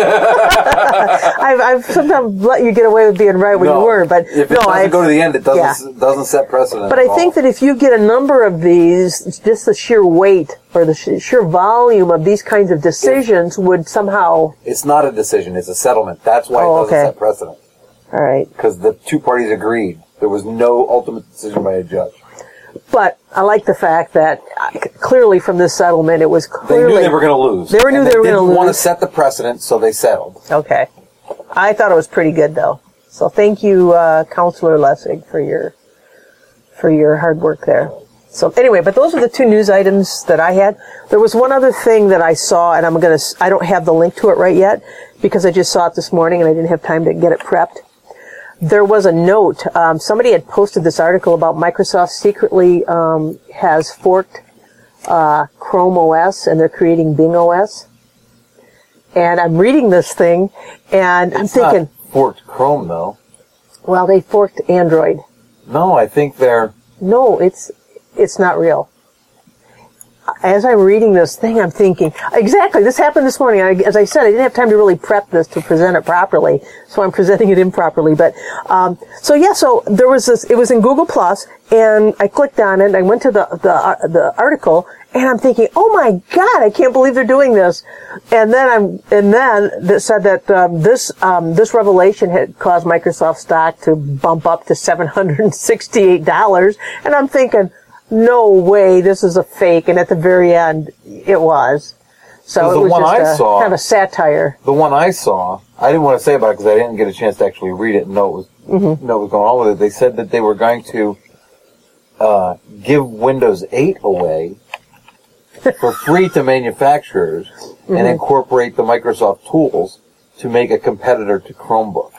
I've sometimes let you get away with being right when you were, but if it doesn't go to the end, it doesn't set precedent. But I think that if you get a number of these, just the sheer weight or the sheer volume of these kinds of decisions would somehow... It's not a decision, it's a settlement. That's why it doesn't set precedent. All right. Because the two parties agreed. There was no ultimate decision by a judge. But I like the fact that clearly from this settlement, it was clearly... They knew they were going to lose. They knew they were going to lose. They didn't want to set the precedent, so they settled. Okay. I thought it was pretty good, though. So thank you, Counselor Lessig, for your hard work there. So anyway, but those are the two news items that I had. There was one other thing that I saw, and I don't have the link to it right yet, because I just saw it this morning and I didn't have time to get it prepped. There was a note. Somebody had posted this article about Microsoft secretly has forked Chrome OS, and they're creating Bing OS. And I'm reading this thing, and I'm thinking... It's not forked Chrome, though. Well, they forked Android. No, I think they're... No, it's not real. as I'm reading this thing, I'm thinking, exactly, this happened this morning. As I said, I didn't have time to really prep this to present it properly, so I'm presenting it improperly. But, so there was this, it was in Google Plus, and I clicked on it, and I went to the article, and I'm thinking, oh my God, I can't believe they're doing this. And then it said that, this revelation had caused Microsoft stock to bump up to $768. And I'm thinking, no way, this is a fake. And at the very end, it was. So it was just kind of a satire. The one I saw, I didn't want to say about it because I didn't get a chance to actually read it and know what was going on with it. They said that they were going to give Windows 8 away for free to manufacturers and incorporate the Microsoft tools to make a competitor to Chromebook.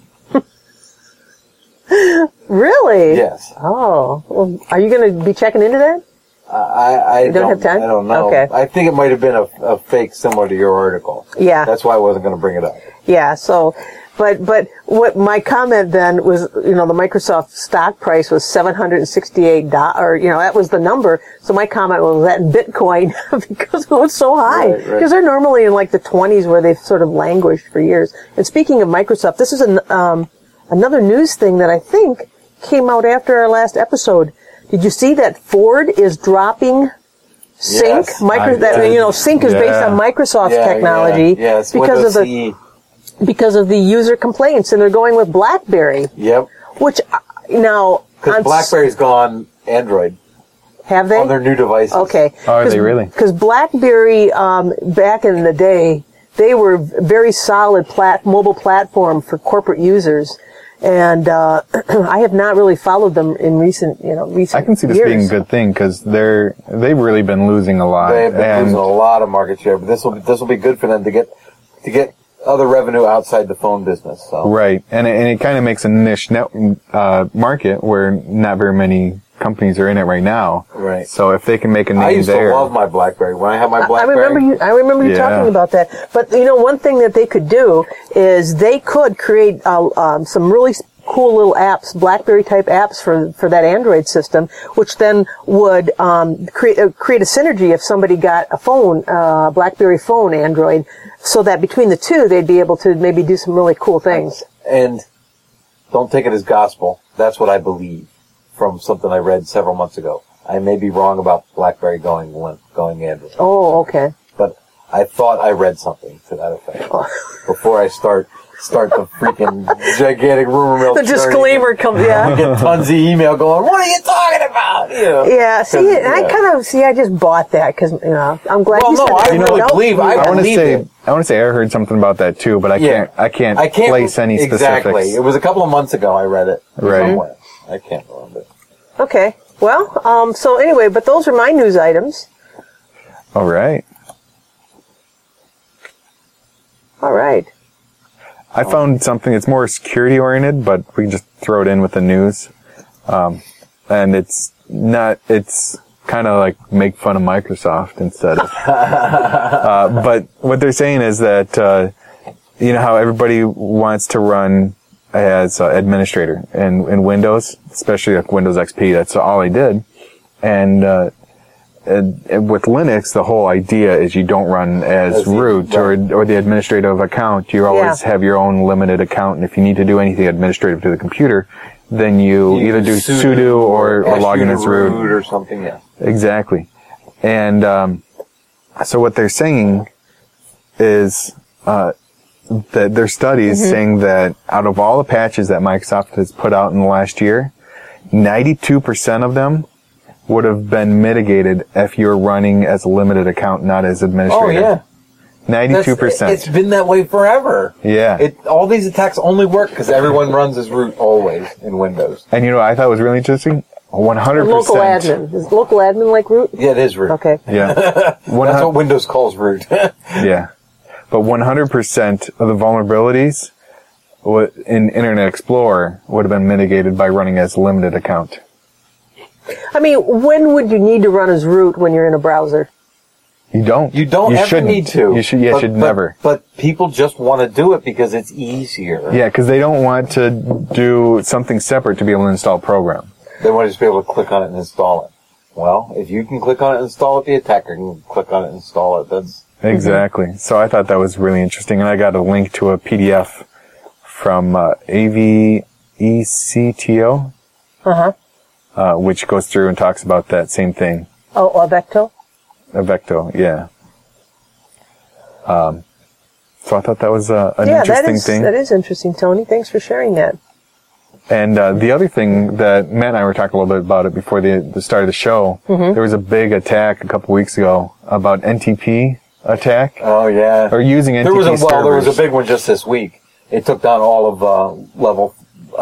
Really? Yes. Oh. Well, are you going to be checking into that? I don't have time? I don't know. Okay. I think it might have been a fake similar to your article. Yeah. That's why I wasn't going to bring it up. Yeah, so, but what my comment then was, the Microsoft stock price was $768, or, that was the number. So my comment was that in Bitcoin because it was so high. Right. Because they're normally in like the 20s where they've sort of languished for years. And speaking of Microsoft, this is another news thing that I think came out after our last episode. Did you see that Ford is dropping Sync? Yes, Sync is based on Microsoft's technology because of the user complaints, and they're going with BlackBerry. Yep. Which now because BlackBerry's gone Android. Have they? On their new devices. Okay. Oh, are they really? Because BlackBerry, back in the day, they were very solid mobile platform for corporate users. And I have not really followed them in recent years. I can see this being a good thing because they've really been losing a lot. They've been losing a lot of market share, but this will be good for them to get other revenue outside the phone business. So. Right, and it kind of makes a niche market where not very many companies are in it right now. Right. So if they can make a name there. I used to love my BlackBerry. When I had my BlackBerry. I remember you talking about that. But one thing that they could do is they could create some really cool little apps, BlackBerry type apps for that Android system, which then would create a synergy if somebody got a phone, BlackBerry phone Android, so that between the two they'd be able to maybe do some really cool things. And don't take it as gospel. That's what I believe from something I read several months ago. I may be wrong about BlackBerry going Android. Oh, okay. But I thought I read something to that effect before I start the freaking gigantic rumor mill. The disclaimer comes, I get tons of email going, what are you talking about? Yeah, see, I just bought that because, I'm glad you said that. I want to say I heard something about that too, but I can't place any specifics. Exactly. It was a couple of months ago I read it. Right. Somewhere. I can't remember. Okay. Well, so anyway, but those are my news items. All right. I found something that's more security oriented, but we can just throw it in with the news. And it's kind of like make fun of Microsoft instead of, but what they're saying is that, how everybody wants to run as administrator in Windows, especially like Windows XP. That's all I did. And with Linux, the whole idea is you don't run as root or the administrative account. You always have your own limited account, and if you need to do anything administrative to the computer, then you either do sudo or log in as root or something. Yeah, exactly. And so what they're saying is that their studies saying that out of all the patches that Microsoft has put out in the last year, 92% of them would have been mitigated if you're running as a limited account, not as administrator. Oh, yeah. 92%. It's been that way forever. Yeah. All these attacks only work because everyone runs as root always in Windows. And what I thought was really interesting? 100%. Local admin. Is local admin like root? Yeah, it is root. Okay. Yeah. That's what Windows calls root. Yeah. But 100% of the vulnerabilities in Internet Explorer would have been mitigated by running as a limited account. I mean, when would you need to run as root when you're in a browser? You don't. You don't ever need to. You should. Should never. But people just want to do it because it's easier. Yeah, because they don't want to do something separate to be able to install a program. They want to just be able to click on it and install it. Well, if you can click on it and install it, the attacker can click on it and install it. That's Exactly. So I thought that was really interesting, and I got a link to a PDF from AVECTO, which goes through and talks about that same thing. Oh, Avecto? Avecto, yeah. So I thought that was an interesting thing. That is interesting, Tony. Thanks for sharing that. And the other thing that Matt and I were talking a little bit about it before the start of the show, there was a big attack a couple weeks ago about NTP attack. Oh, yeah. Or using NTP servers. There was a big one just this week. It took down all of level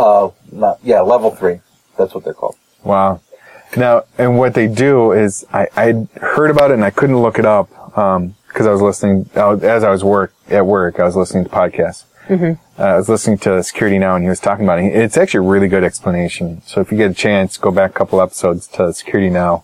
3. That's what they're called. Wow. Now, and what they do is, I heard about it and I couldn't look it up, because I was listening, as I was at work, I was listening to podcasts. I was listening to Security Now, and he was talking about it. It's actually a really good explanation. So if you get a chance, go back a couple episodes to Security Now.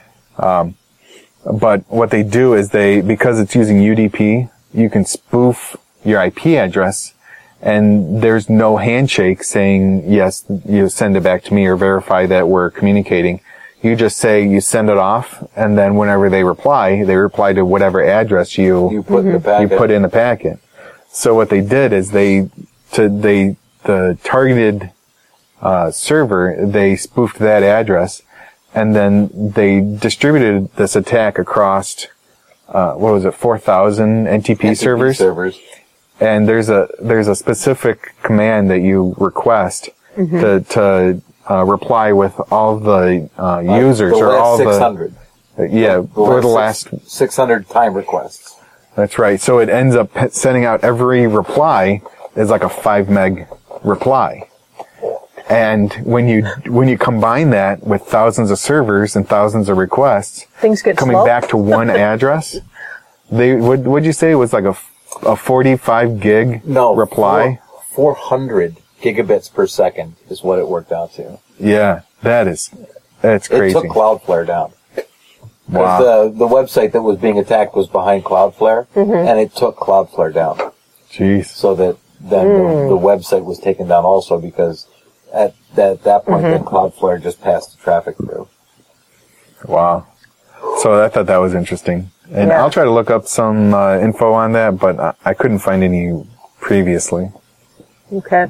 But what they do is because it's using UDP, you can spoof your IP address, and there's no handshake saying, yes, you send it back to me or verify that we're communicating. You just say you send it off, and then whenever they reply to whatever address you put in the packet. So what they did is the targeted server, they spoofed that address, and then they distributed this attack across 4,000 NTP servers. And there's a specific command that you request to reply with all the users or all 600. Or the last 600 time requests. That's right. So it ends up sending out every reply is like a 5 meg reply. And when you combine that with thousands of servers and thousands of requests, things get coming slow. back to one address, what'd you say it was like a 45 gig reply? 400 gigabits per second is what it worked out to. Yeah, that's crazy. It took Cloudflare down. Wow. Because the website that was being attacked was behind Cloudflare, and it took Cloudflare down. Jeez. So that then the website was taken down also, because at that point then Cloudflare just passed the traffic through. Wow. So I thought that was interesting. And I'll try to look up some info on that, but I couldn't find any previously. Okay.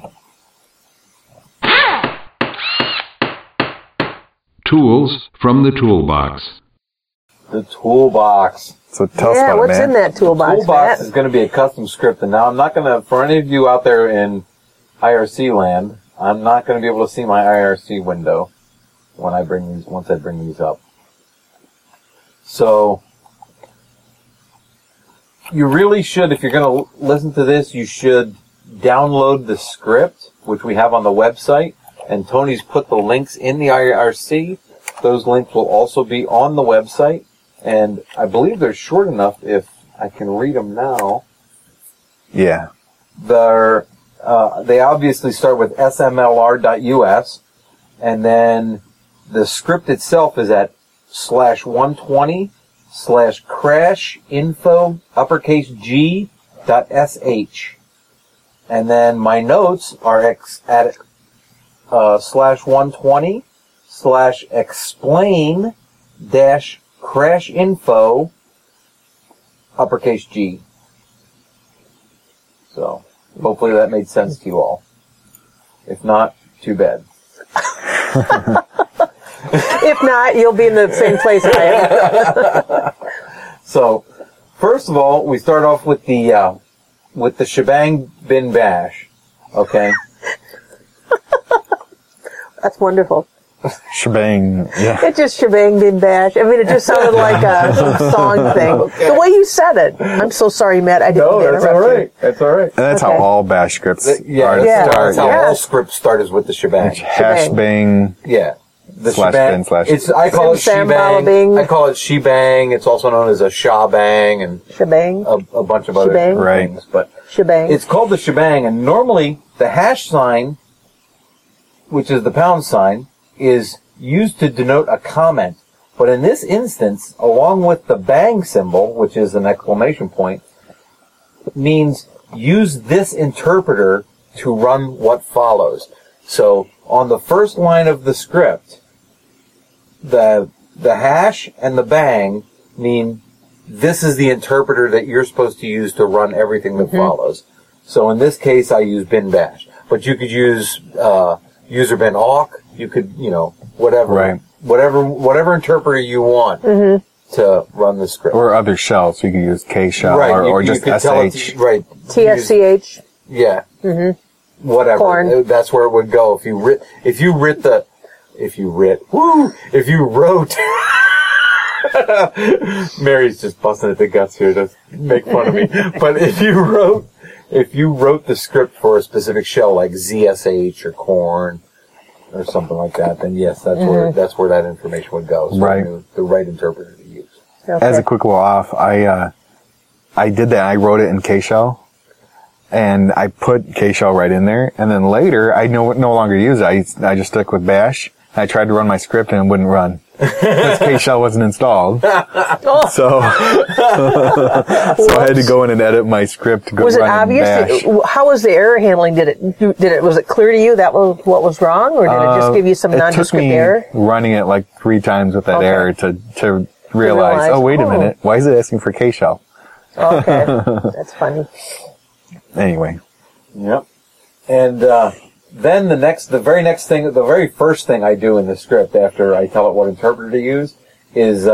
Tools from the toolbox. The toolbox. So tell us about it, what's man. in that toolbox, The toolbox Matt? is going to be a custom script, and now I'm not going to, for any of you out there in IRC land, I'm not going to be able to see my IRC window once I bring these up. So, you really should, if you're going to listen to this, you should download the script, which we have on the website, and Tony's put the links in the IRC. Those links will also be on the website, and I believe they're short enough if I can read them now. Yeah. They obviously start with smlr.us, and then the script itself is at /120/crashinfo /G.sh. And then my notes are at /120/explain-crashinfo /G. So, hopefully that made sense to you all. If not, too bad. If not, you'll be in the same place I am. So, first of all, we start off with the shebang bin bash. Okay. That's wonderful. Shebang. Yeah. It just shebang bin bash. I mean, it just sounded like a song thing. Okay. The way you said it. I'm so sorry, Matt. I didn't interrupt that's all you. right. That's all right. And that's how all bash scripts That's how all scripts start is with the shebang. Hash bang. Yeah. The Slash shebang. bin slash- I call it Sam shebang. Bing. I call it shebang. It's also known as a shebang and Shebang. a bunch of other Shebang. things. But Shebang. it's called the shebang, and normally the hash sign, which is the pound sign, is used to denote a comment. But in this instance, along with the bang symbol, which is an exclamation point, means use this interpreter to run what follows. So on the first line of the script, the the hash and the bang mean this is the interpreter that you're supposed to use to run everything that follows. So in this case, I use bin bash. But you could use user bin awk. You could, whatever. Right. Whatever interpreter you want to run the script. Or other shells. So you could use K shell Right. or You just could tell it SH. right. TSCH. Yeah. Whatever. Corn. That's where it would go. If you wrote, Mary's just busting at the guts here to make fun of me. But if you wrote the script for a specific shell like ZSH or corn or something like that, then yes, that's where that information would go. So Right. you knew the right interpreter to use. Okay. As a quick little off, I did that. I wrote it in K shell. And I put K shell right in there. And then later, I no longer use it. I just stuck with bash. I tried to run my script and it wouldn't run. Because K shell wasn't installed. So I had to go in and edit my script to go Was it run in obvious? bash. How was the error handling? Was it clear to you that was what was wrong, or did it just give you some nondescript It took me error? running it like 3 times with that Okay. error to realize, realize, oh, wait a oh. minute. Why is it asking for K shell? Okay, that's funny. Anyway. Yep. And then the very first thing I do in the script after I tell it what interpreter to use is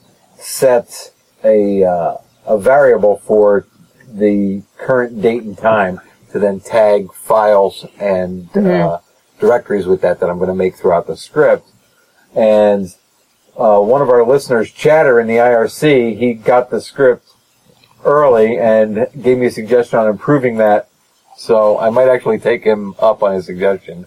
set a variable for the current date and time to then tag files and directories with that I'm going to make throughout the script. And one of our listeners, Chatter in the IRC, he got the script early and gave me a suggestion on improving that. So I might actually take him up on his suggestion.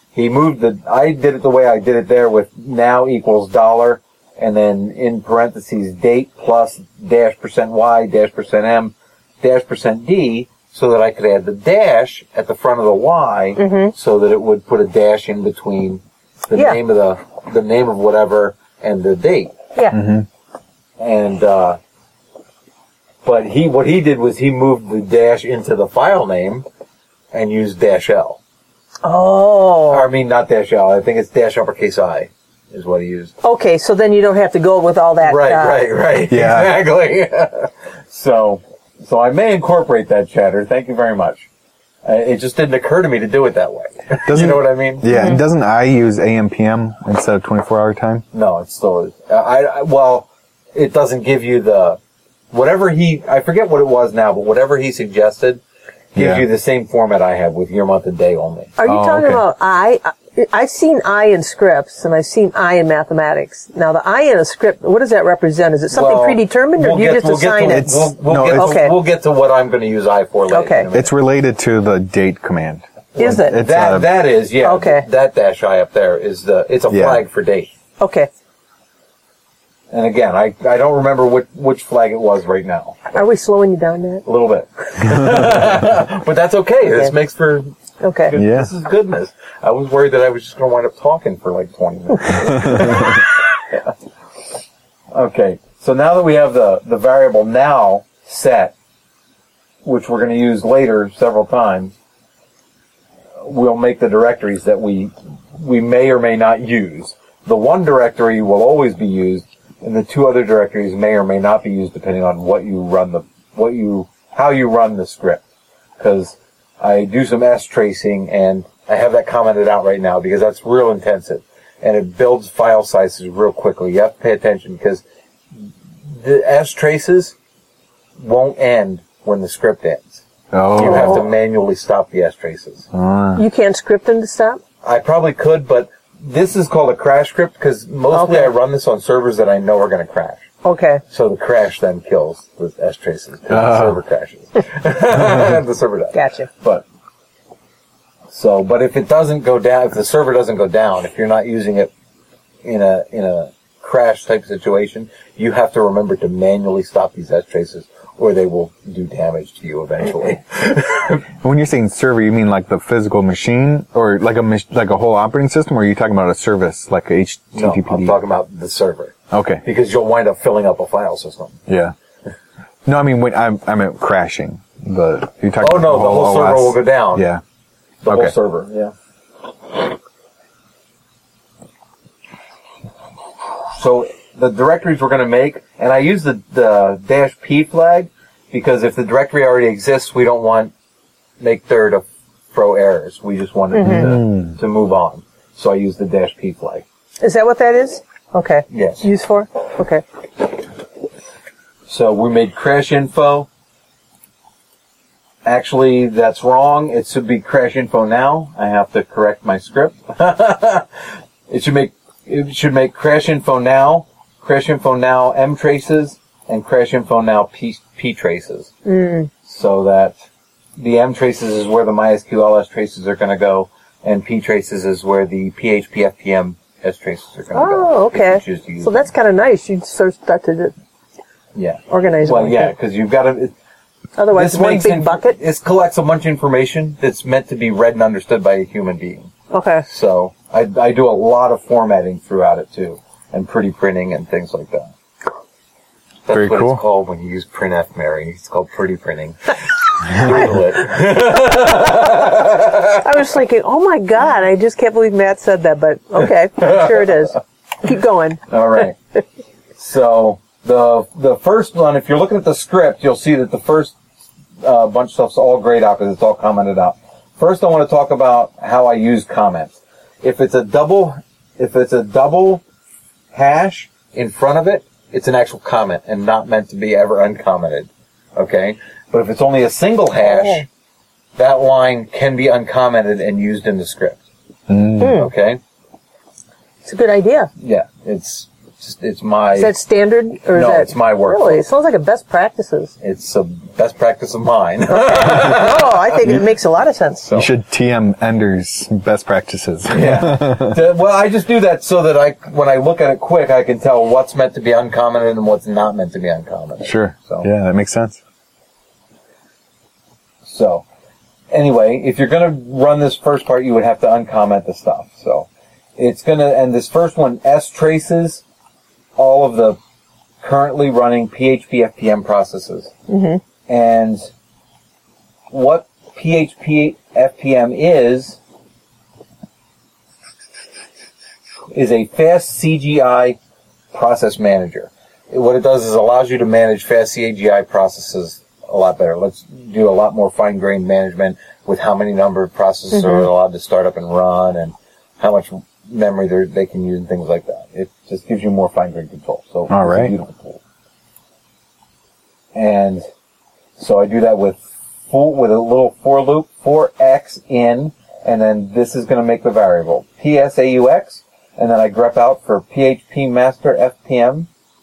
I did it the way I did it there with now equals $, and then in parentheses date plus %y, %m, %d, so that I could add the dash at the front of the y, so that it would put a dash in between the name of the name of whatever and the date. Yeah. And but what he did was he moved the dash into the file name and used -l. Oh. Or, I mean, not -l. I think it's -I is what he used. Okay, so then you don't have to go with all that. Right. Yeah. Exactly. So I may incorporate that, Chatter. Thank you very much. It just didn't occur to me to do it that way. You know what I mean? Yeah. And doesn't I use AM PM instead of 24-hour time? No, it still is. It doesn't give you I forget what it was now, but whatever he suggested gives you the same format I have with year, month, and day only. Are you talking about I? I've seen I in scripts, and I've seen I in mathematics. Now, the I in a script, what does that represent? Is it something predetermined, or do you just assign it? We'll get to what I'm going to use I for later. Okay. It's related to the date command. Is it? It's That is, yeah. Okay. That -I up there is it's a flag for date. Okay. And again, I don't remember which flag it was right now. Are we slowing you down, Nat? A little bit. But that's okay. This makes for Okay. good, Yeah. this is goodness. I was worried that I was just going to wind up talking for like 20 minutes. Yeah. Okay. So now that we have the variable now set, which we're going to use later several times, we'll make the directories that we may or may not use. The one directory will always be used, and the 2 other directories may or may not be used depending on how you run the script. Because I do some S tracing, and I have that commented out right now because that's real intensive, and it builds file sizes real quickly. You have to pay attention because the S traces won't end when the script ends. Oh. You have to manually stop the S traces. You can't script them to stop? I probably could, but this is called a crash script because mostly I run this on servers that I know are going to crash. Okay. So the crash then kills the S traces. The server crashes. The server does. Gotcha. But if it doesn't go down, if the server doesn't go down, if you're not using it in a crash type situation, you have to remember to manually stop these S traces, or they will do damage to you eventually. When you're saying server, you mean like the physical machine, or like a whole operating system, or are you talking about a service like a No, HTTP? I'm talking about the server. Okay. Because you'll wind up filling up a file system. Yeah. No, I mean I meant crashing. You're talking Oh about no, the whole server OS. will go down. Yeah. The Okay. whole server, yeah. So the directories we're going to make, and I use the -P flag because if the directory already exists, we don't want make there to throw errors. We just want it to move on. So I use the -P flag. Is that what that is? Okay. Yes. Use for? Okay. So we made crash info. Actually, that's wrong. It should be crash info now. I have to correct my script. It should make crash info now M traces, and crash info now P traces. So that the M traces is where the MySQL S traces are going to go, and P traces is where the PHP FPM S traces are going to go. Oh, okay. So that's kind of nice. You sort of start to organize it. Well, like yeah, that. because you've got to. Otherwise, it's one big bucket. It collects a bunch of information that's meant to be read and understood by a human being. Okay. So I do a lot of formatting throughout it too, and pretty printing and things like that. That's Very what cool. it's called when you use printf, Mary. It's called pretty printing. Google it. I was thinking, oh my God, I just can't believe Matt said that, but okay, I'm sure it is. Keep going. All right. So the first one, if you're looking at the script, you'll see that the first bunch of stuff's all grayed out because it's all commented out. First, I want to talk about how I use comments. If it's a double hash in front of it, it's an actual comment and not meant to be ever uncommented. Okay? But if it's only a single hash, that line can be uncommented and used in the script. Okay? It's a good idea. Yeah, it's my... Is that standard? Or is No, that, it's my workflow. Really? It sounds like a best practices. It's a best practice of mine. Oh, I think it makes a lot of sense. You should TM Ender's best practices. Yeah. Well, I just do that so that when I look at it quick, I can tell what's meant to be uncommented and what's not meant to be uncommented. Sure. So. Yeah, that makes sense. So, anyway, if you're going to run this first part, you would have to uncomment the stuff. So, it's going to, and this first one, S traces all of the currently running PHP FPM processes. And what PHP FPM is a fast CGI process manager. What it does is allows you to manage fast CGI processes a lot better. Let's do a lot more fine-grained management with how many number of processes are allowed to start up and run and how much memory they can use and things like that. It just gives you more fine-grained control. So All right. It's a beautiful tool. And so I do that with a little for loop, for x in, and then this is going to make the variable PSAUX, and then I grep out for PHP master FPM,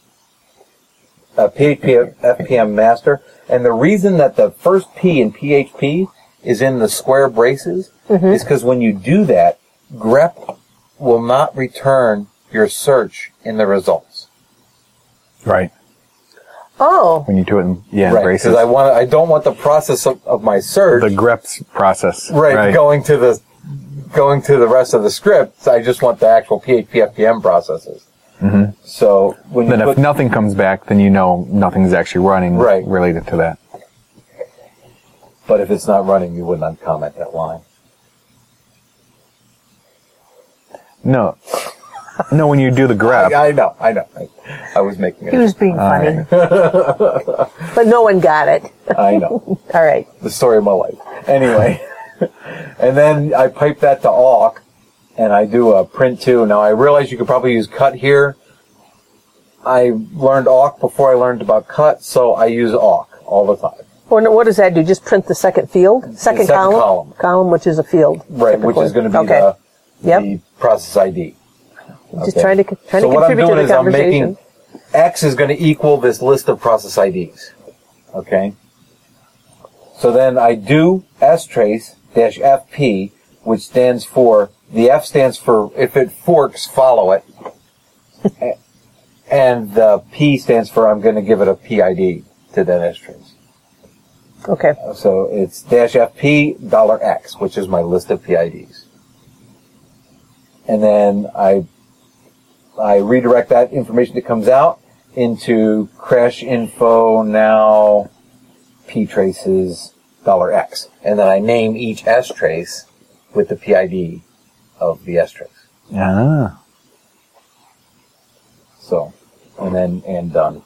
PHP FPM master. And the reason that the first P in PHP is in the square braces is because when you do that, grep will not return your search in the results. Right. Oh. When you do it in, Right, braces. because I don't want the process of my search The greps process. going to the rest of the script. I just want the actual PHP FPM processes. So when Then you if nothing comes back, then you know nothing's actually running Right. related to that. but if it's not running, you wouldn't uncomment that line. No. No, when you do the grep. I know. I was making He it. was being funny. But no one got it. I know. All right. The story of my life. Anyway. And then I pipe that to awk, and I do a print too. Now I realize you could probably use cut here. I learned awk before I learned about cut, so I use awk all the time. What does that do? Just print the second field? Second column? Column, which is a field. Right, which is going to be the process ID. Just trying to So what I'm contribute to doing the is I'm conversation. making X is going to equal this list of process IDs. Okay? So then I do strace-fp, which stands for, the F stands for, if it forks, follow it. And the P stands for, I'm going to give it a PID to that strace. Okay. So it's -fp $X, which is my list of PIDs. And then I redirect that information that comes out into crash info now P traces $X. And then I name each S trace with the PID of the S trace. Ah. So and done.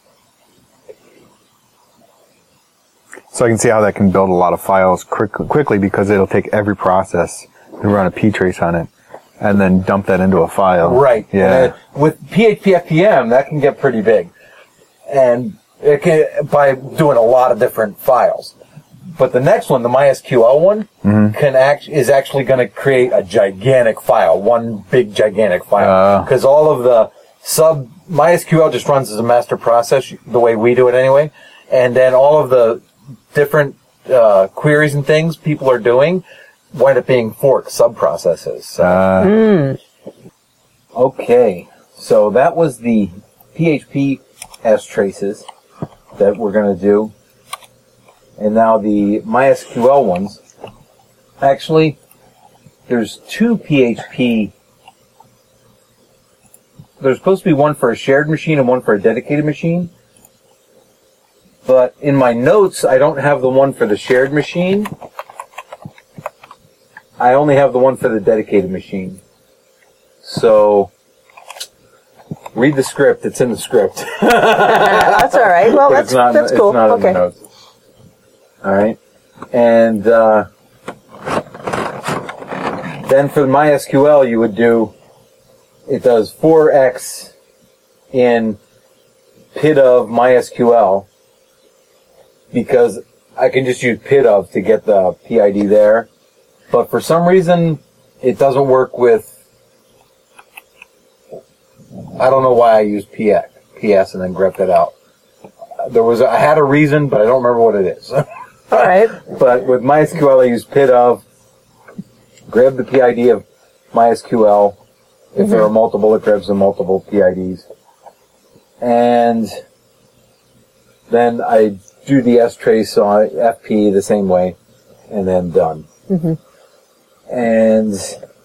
So I can see how that can build a lot of files quickly because it'll take every process and run a ptrace on it and then dump that into a file. Right. Yeah. With PHP FPM, that can get pretty big. And it can, by doing a lot of different files. But the next one, the MySQL one, is actually going to create a gigantic file, one big gigantic file. Because all of the MySQL just runs as a master process, the way we do it anyway. And then all of the different queries and things people are doing wind up being forked sub-processes. So. Okay, so that was the PHP straces that we're going to do. And now the MySQL ones. Actually, there's two PHP. There's supposed to be one for a shared machine and one for a dedicated machine. But in my notes, I don't have the one for the shared machine. I only have the one for the dedicated machine. So, read the script. It's in the script. That's all right. Well, that's cool. It's not in the notes. All right. And then for the MySQL, you would do, it does 4x in PID of MySQL, because I can just use PID of to get the PID there. But for some reason, it doesn't work with, I don't know why I used PS and then grepped it out. I had a reason, but I don't remember what it is. All right. But with MySQL, I use PID of, grab the PID of MySQL. If there are multiple, it grabs the multiple PIDs. And then I do the strace on FP the same way, and then done. And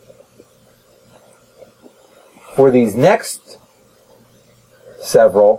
for these next several,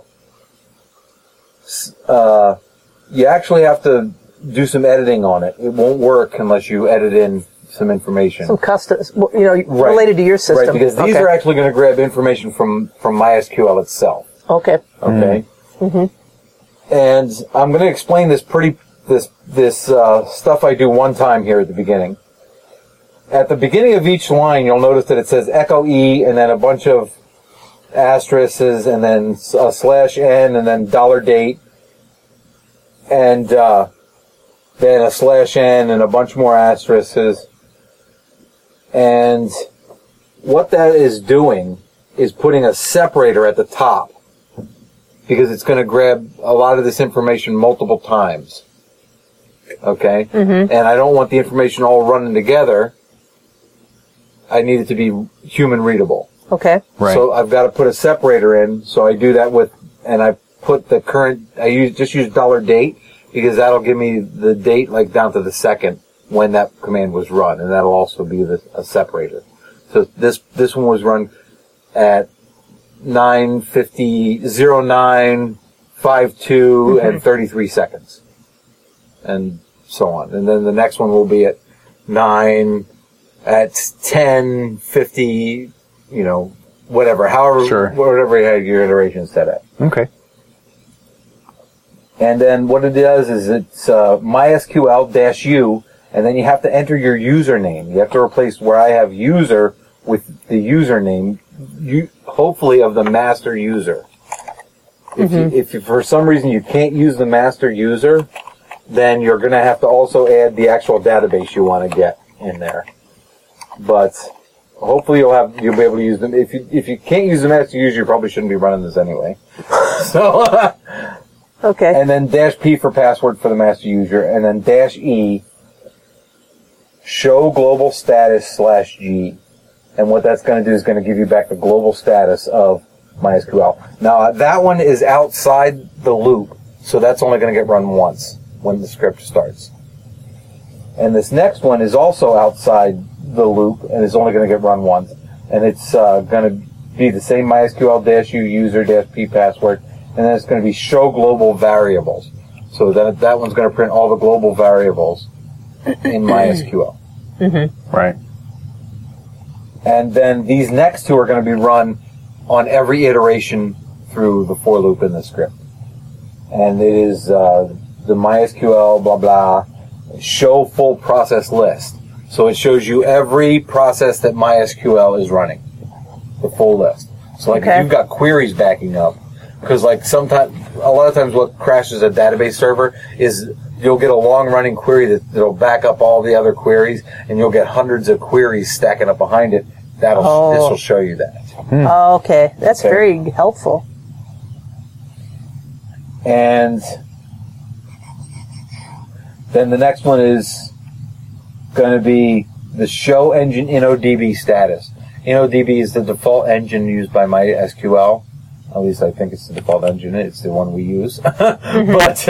you actually have to do some editing on it. It won't work unless you edit in some information. Some custom, related to your system. Right, because these are actually going to grab information from MySQL itself. Okay. Okay. And I'm going to explain this stuff I do one time here at the beginning. At the beginning of each line, you'll notice that it says echo E and then a bunch of asterisks and then a /n and then $date and then a /n and a bunch more asterisks. And what that is doing is putting a separator at the top, because it's going to grab a lot of this information multiple times. Okay? And I don't want the information all running together. I need it to be human readable. Okay. Right. So I've got to put a separator in. So I do that and I put the current, just use $date, because that'll give me the date like down to the second when that command was run, and that'll also be a separator. So this one was run at 09:52 and 33 seconds, and so on. And then the next one will be at 10:50, whatever, whatever you had your iteration set at. Okay. And then what it does is it's MySQL-U, and then you have to enter your username. You have to replace where I have user with the username, hopefully of the master user. If you, for some reason you can't use the master user, then you're going to have to also add the actual database you want to get in there. But hopefully you'll be able to use them. If you can't use the master user, you probably shouldn't be running this anyway. So. Okay. And then -P for password for the master user, and then -E, show global status /G. And what that's going to do is going to give you back the global status of MySQL. Now, that one is outside the loop, so that's only going to get run once when the script starts. And this next one is also outside the loop, and is only going to get run once. And it's going to be the same MySQL-U user -P password, and then it's going to be show global variables. So then that one's going to print all the global variables in MySQL. Right. And then these next two are going to be run on every iteration through the for loop in the script. And it is the MySQL blah blah show full process list. So it shows you every process that MySQL is running, the full list. So like if you've got queries backing up, because like a lot of times what crashes a database server is you'll get a long running query that'll back up all the other queries, and you'll get hundreds of queries stacking up behind it. This will show you that. Oh, okay. That's very helpful. And then the next one is going to be the show engine InnoDB status. InnoDB is the default engine used by MySQL. At least I think it's the default engine. It's the one we use. But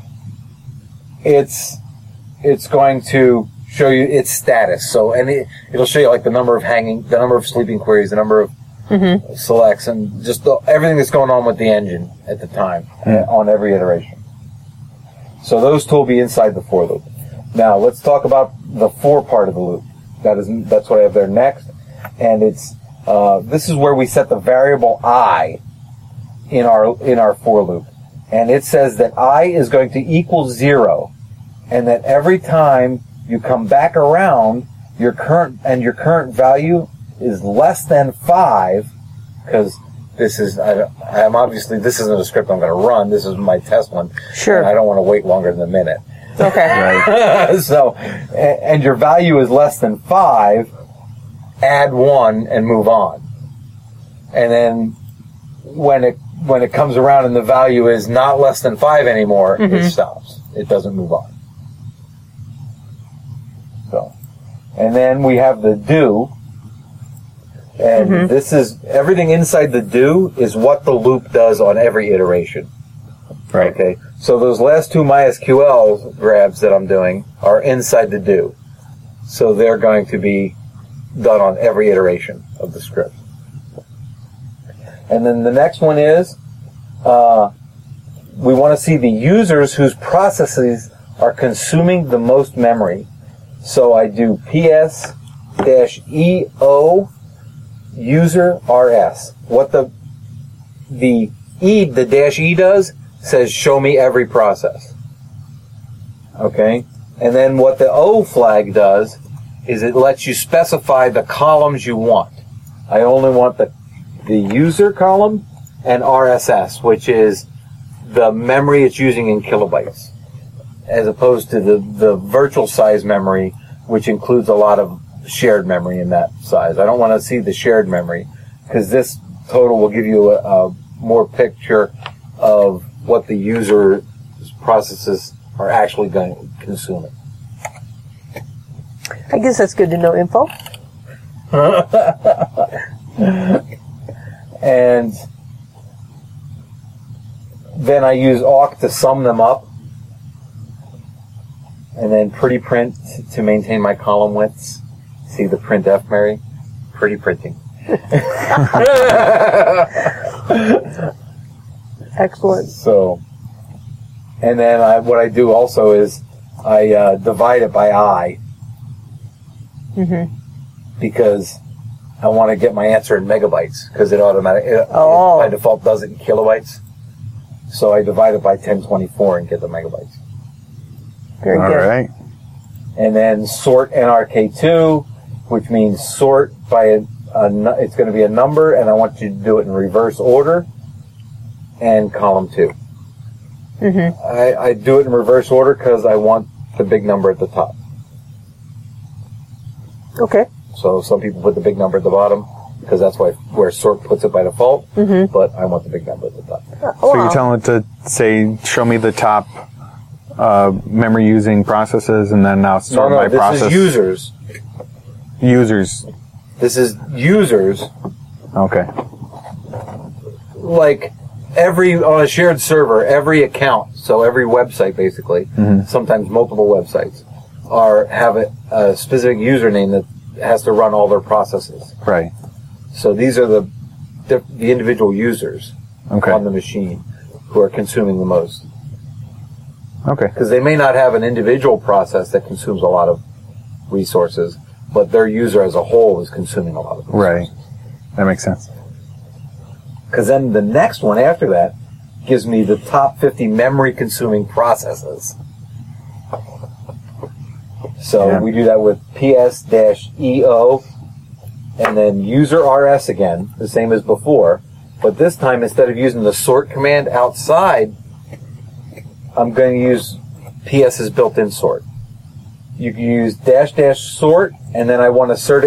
it's going to show you its status. So it'll show you like the number of sleeping queries, the number of selects, and just everything that's going on with the engine at the time on every iteration. So those two will be inside the for loop. Now let's talk about the for part of the loop. That's what I have there next, and it's this is where we set the variable I in our for loop, and it says that I is going to equal 0, and that every time you come back around, your current value is less than 5, because this isn't a script I'm going to run. This is my test one. Sure. And I don't want to wait longer than a minute. Okay. Right. So, and your value is less than 5, add 1 and move on. And then when it comes around and the value is not less than 5 anymore, it stops. It doesn't move on. So, and then we have the do. And this is, everything inside the do is what the loop does on every iteration. Right. Okay. So those last two MySQL grabs that I'm doing are inside the do. So they're going to be done on every iteration of the script. And then the next one is, we want to see the users whose processes are consuming the most memory. So I do ps-eo user rs. What the dash E does says show me every process. Okay? And then what the O flag does is it lets you specify the columns you want. I only want the user column and RSS, which is the memory it's using in kilobytes, as opposed to the virtual size memory, which includes a lot of shared memory in that size. I don't want to see the shared memory, because this total will give you a more picture of what the user processes are actually going to consume. I guess that's good to know info. And then I use awk to sum them up, and then pretty print to maintain my column widths. See the printf, Mary? Pretty printing. Excellent. So, and then what I do also is I divide it by I, because I want to get my answer in megabytes, because it by default does it in kilobytes. So I divide it by 1024 and get the megabytes. Very good. All right. And then sort NRK2, which means sort by it's going to be a number, and I want you to do it in reverse order, and column 2. I do it in reverse order because I want the big number at the top. Okay. So some people put the big number at the bottom, because that's where sort puts it by default, but I want the big number at the top. So you're telling it to say, show me the top memory using processes, and then now sort by process. This is users. Users. This is users. Okay. Like on a shared server, every account, so every website basically, sometimes multiple websites, have a specific username that has to run all their processes. Right. So these are the individual users on the machine who are consuming the most. Okay. Because they may not have an individual process that consumes a lot of resources, but their user as a whole is consuming a lot of resources. Right. That makes sense. Because then the next one after that gives me the top 50 memory-consuming processes. So we do that with PS-EO, and then user RS again, the same as before. But this time, instead of using the sort command outside, I'm going to use PS's built-in sort. You can use -- sort, and then I want to sort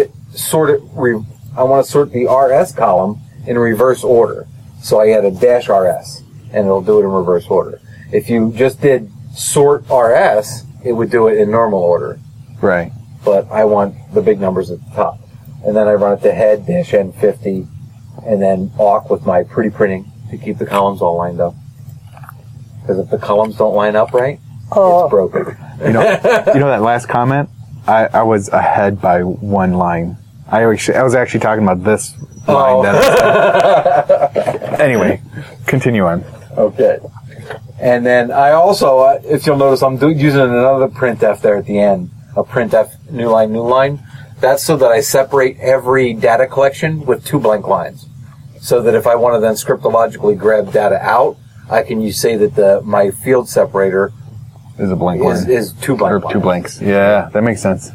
the RS column in reverse order. So I add a -RS, and it'll do it in reverse order. If you just did sort RS, it would do it in normal order. Right. But I want the big numbers at the top. And then I run it to head -N50, and then awk with my pretty printing to keep the columns all lined up. Because if the columns don't line up right, it's broken. You know that last comment? I was ahead by one line. I was actually talking about this line. Anyway, continue on. Okay. And then I also, if you'll notice, I'm using another printf there at the end. A printf new line. That's so that I separate every data collection with 2 blank lines. So that if I want to then scriptologically grab data out, I can say that my field separator is a blank line. Is 2 blank lines. 2 blanks. Yeah, that makes sense.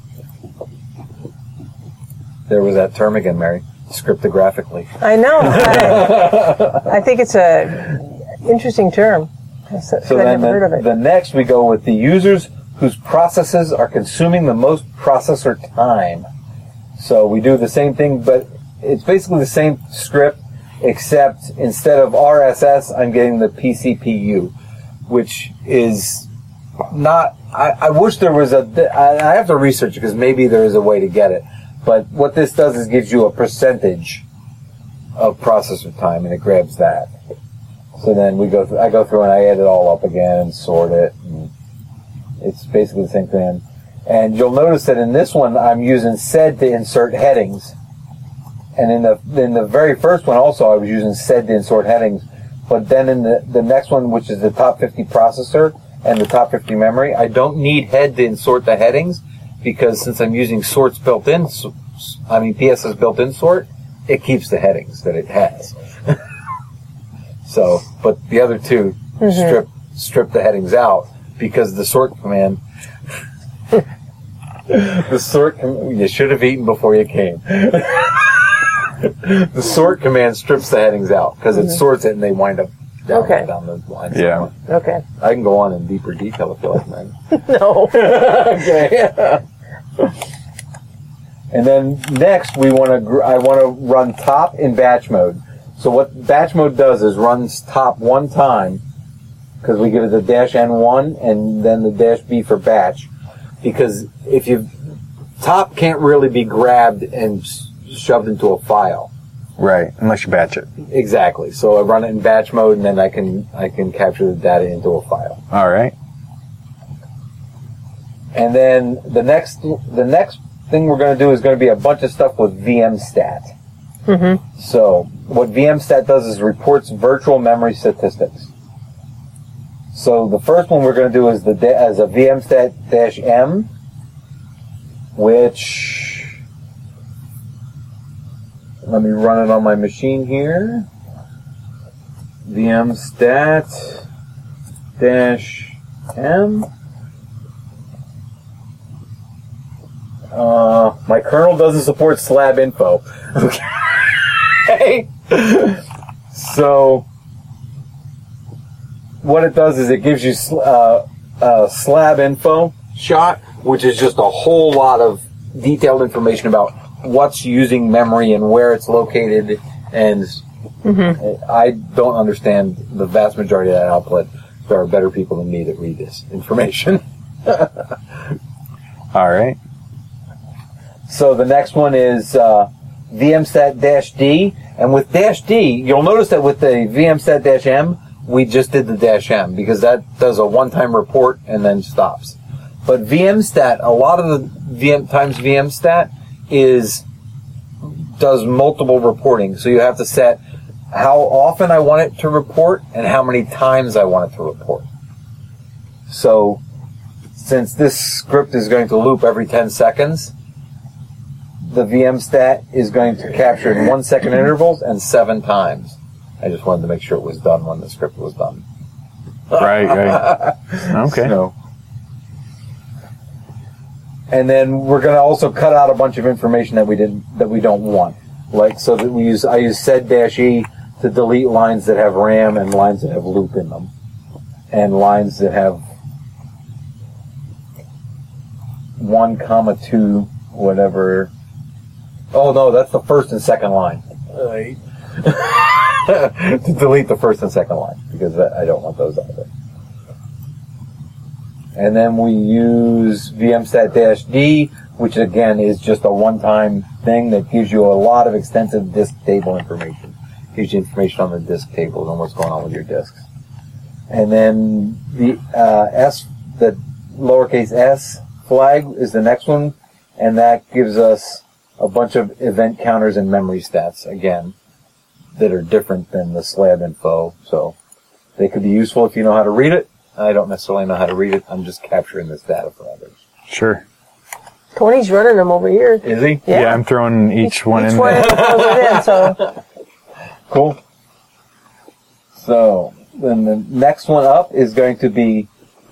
There was that term again, Mary. Scriptographically. I know. I think it's a interesting term. So then never heard of it. the next we go with the users whose processes are consuming the most processor time. So we do the same thing, but it's basically the same script, except instead of RSS, I'm getting the PCPU, which is not... I wish there was I have to research it because maybe there is a way to get it. But what this does is gives you a percentage of processor time, and it grabs that. So then I go through and I add it all up again and sort it. And it's basically the same thing. And you'll notice that in this one, I'm using sed to insert headings. And in the very first one also, I was using sed to insert headings. But then in the next one, which is the top 50 processor and the top 50 memory, I don't need head to insert the headings, because since I'm using sorts built-in, PS's built-in sort, it keeps the headings that it has. So, but the other two strip the headings out, because the sort command, you should have eaten before you came. The sort command strips the headings out, because it sorts it and they wind up down the line. Yeah. Okay. I can go on in deeper detail if you like, man. No. Okay. And then next I want to run top in batch mode. So what batch mode does is runs top one time, because we give it the -N1 and then the -B for batch. Because top can't really be grabbed and shoved into a file. Right, unless you batch it. Exactly. So I run it in batch mode, and then I can capture the data into a file. All right. And then the next thing we're going to do is going to be a bunch of stuff with VMstat. Mm-hmm. So what VMstat does is reports virtual memory statistics. So the first one we're going to do is as a VMstat-M, which, let me run it on my machine here. VMstat-M. My kernel doesn't support slab info. Okay. So what it does is it gives you slab info shot, which is just a whole lot of detailed information about what's using memory and where it's located. And I don't understand the vast majority of that output. There are better people than me that read this information. All right. So the next one is VMstat-D, and with -D, you'll notice that with the VMstat-M, we just did the -M, because that does a one-time report and then stops. But VMstat, a lot of the VMstat does multiple reporting, so you have to set how often I want it to report and how many times I want it to report. So since this script is going to loop every 10 seconds, the VMstat is going to capture in 1 second intervals and 7 times. I just wanted to make sure it was done when the script was done. Right. Okay. So, and then we're going to also cut out a bunch of information that we don't want. Like, so that I use sed-e to delete lines that have RAM and lines that have loop in them. And lines that have 1,2, whatever. Oh no, that's the first and second line. To delete the first and second line, because I don't want those either. And then we use vmstat-d, which again is just a one-time thing that gives you a lot of extensive disk table information. Gives you information on the disk tables and what's going on with your disks. And then the the lowercase s flag is the next one, and that gives us a bunch of event counters and memory stats, again, that are different than the slab info. So they could be useful if you know how to read it. I don't necessarily know how to read it. I'm just capturing this data for others. Sure. Tony's running them over here. Is he? Yeah, I'm throwing each one in one there. throws it in, so. Cool. So then the next one up is going to be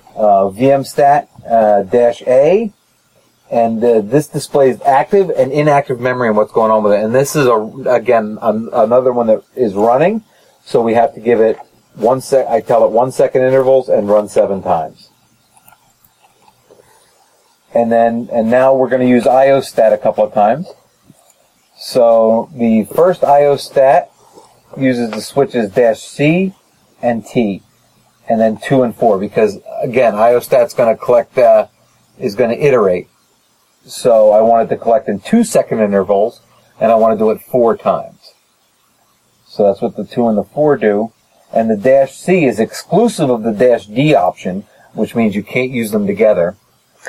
vmstat-a, and this displays active and inactive memory and what's going on with it. And this is another one that is running, so we have to give it I tell it 1 second intervals and run 7 times. And now we're going to use IOStat a couple of times. So the first IOStat uses the switches -C and T, and then 2 and 4, because again, IOStat's going to collect, is going to iterate. So I wanted to collect in 2 second intervals, and I want to do it 4 times. So that's what the 2 and the 4 do. And the -C is exclusive of the -D option, which means you can't use them together.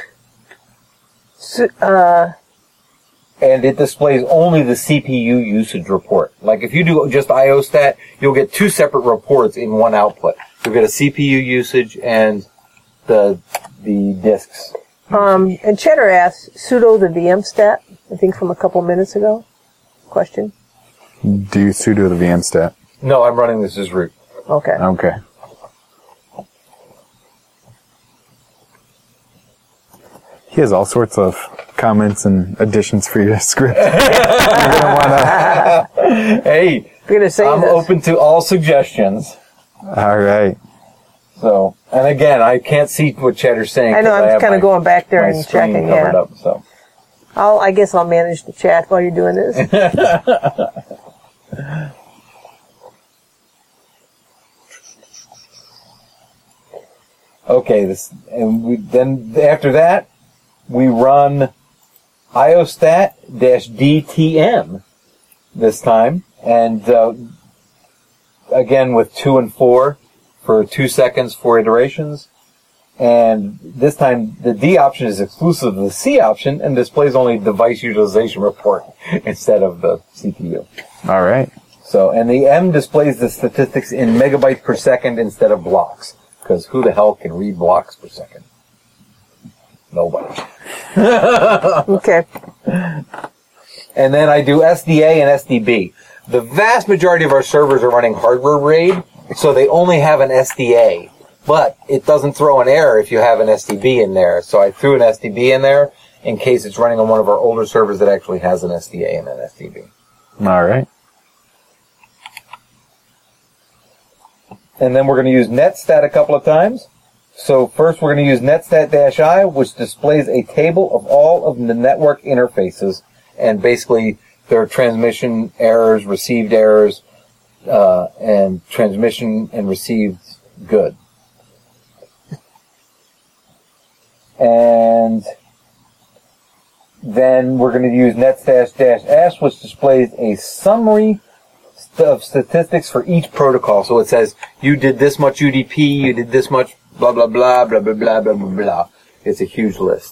So, and it displays only the CPU usage report. Like if you do just IOStat, you'll get 2 separate reports in one output. You'll get a CPU usage and the disks. And Cheddar asks, sudo the vmstat, I think from a couple minutes ago. Question. Do you sudo the vmstat? No, I'm running this as root. Okay. Okay. He has all sorts of comments and additions for your script. You're gonna wanna... Hey, You're gonna say I'm this. open to all suggestions. All right. So, and again, I can't see what Cheddar's saying. I know, 'cause I'm have kind of going back there my and screen checking, covered yeah. up, so. I guess I'll manage the chat while you're doing this. Okay, then after that, we run IOStat-DTM this time, and again with 2 and 4 for 2 seconds, 4 iterations. And this time, the D option is exclusive of the C option and displays only device utilization report instead of the CPU. All right. So, and the M displays the statistics in megabytes per second instead of blocks. Because who the hell can read blocks per second? Nobody. Okay. And then I do SDA and SDB. The vast majority of our servers are running hardware RAID, so they only have an SDA. But it doesn't throw an error if you have an SDB in there. So I threw an SDB in there in case it's running on one of our older servers that actually has an SDA and an SDB. All right. And then we're going to use netstat a couple of times. So first we're going to use netstat-I, which displays a table of all of the network interfaces, and basically their transmission errors, received errors, and transmission and received good. And then we're going to use netstat-S, which displays a summary of statistics for each protocol. So it says, you did this much UDP, you did this much blah, blah, blah, blah, blah, blah, blah, blah, blah. It's a huge list.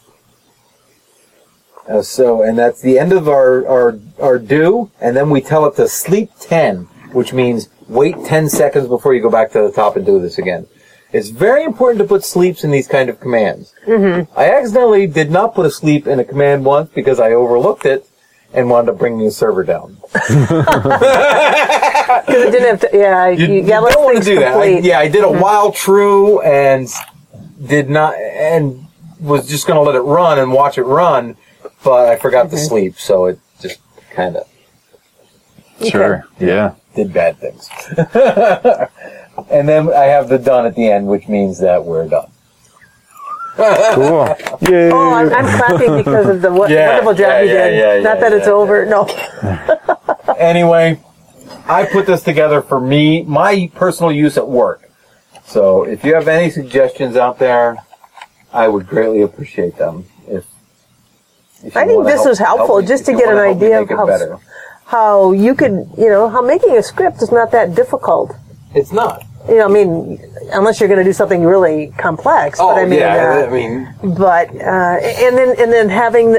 And that's the end of our do, and then we tell it to sleep 10, which means wait 10 seconds before you go back to the top and do this again. It's very important to put sleeps in these kind of commands. Mm-hmm. I accidentally did not put a sleep in a command once because I overlooked it and wound up bringing the server down. Because it didn't have to, yeah, you got don't want to things do that. complete. I did a while true and was just going to let it run and watch it run, but I forgot to sleep, so it just kind of Sure. Yeah. did bad things. And then I have the done at the end, which means that we're done. Cool. Yay. Oh, I'm clapping because of the wonderful job you did. Not that it's over. No. Anyway, I put this together for my personal use at work. So if you have any suggestions out there, I would greatly appreciate them. If I think this was helpful just to get an idea of how you could, how making a script is not that difficult. It's not. I mean, unless you're going to do something really complex. Oh, but I mean, yeah. But and then having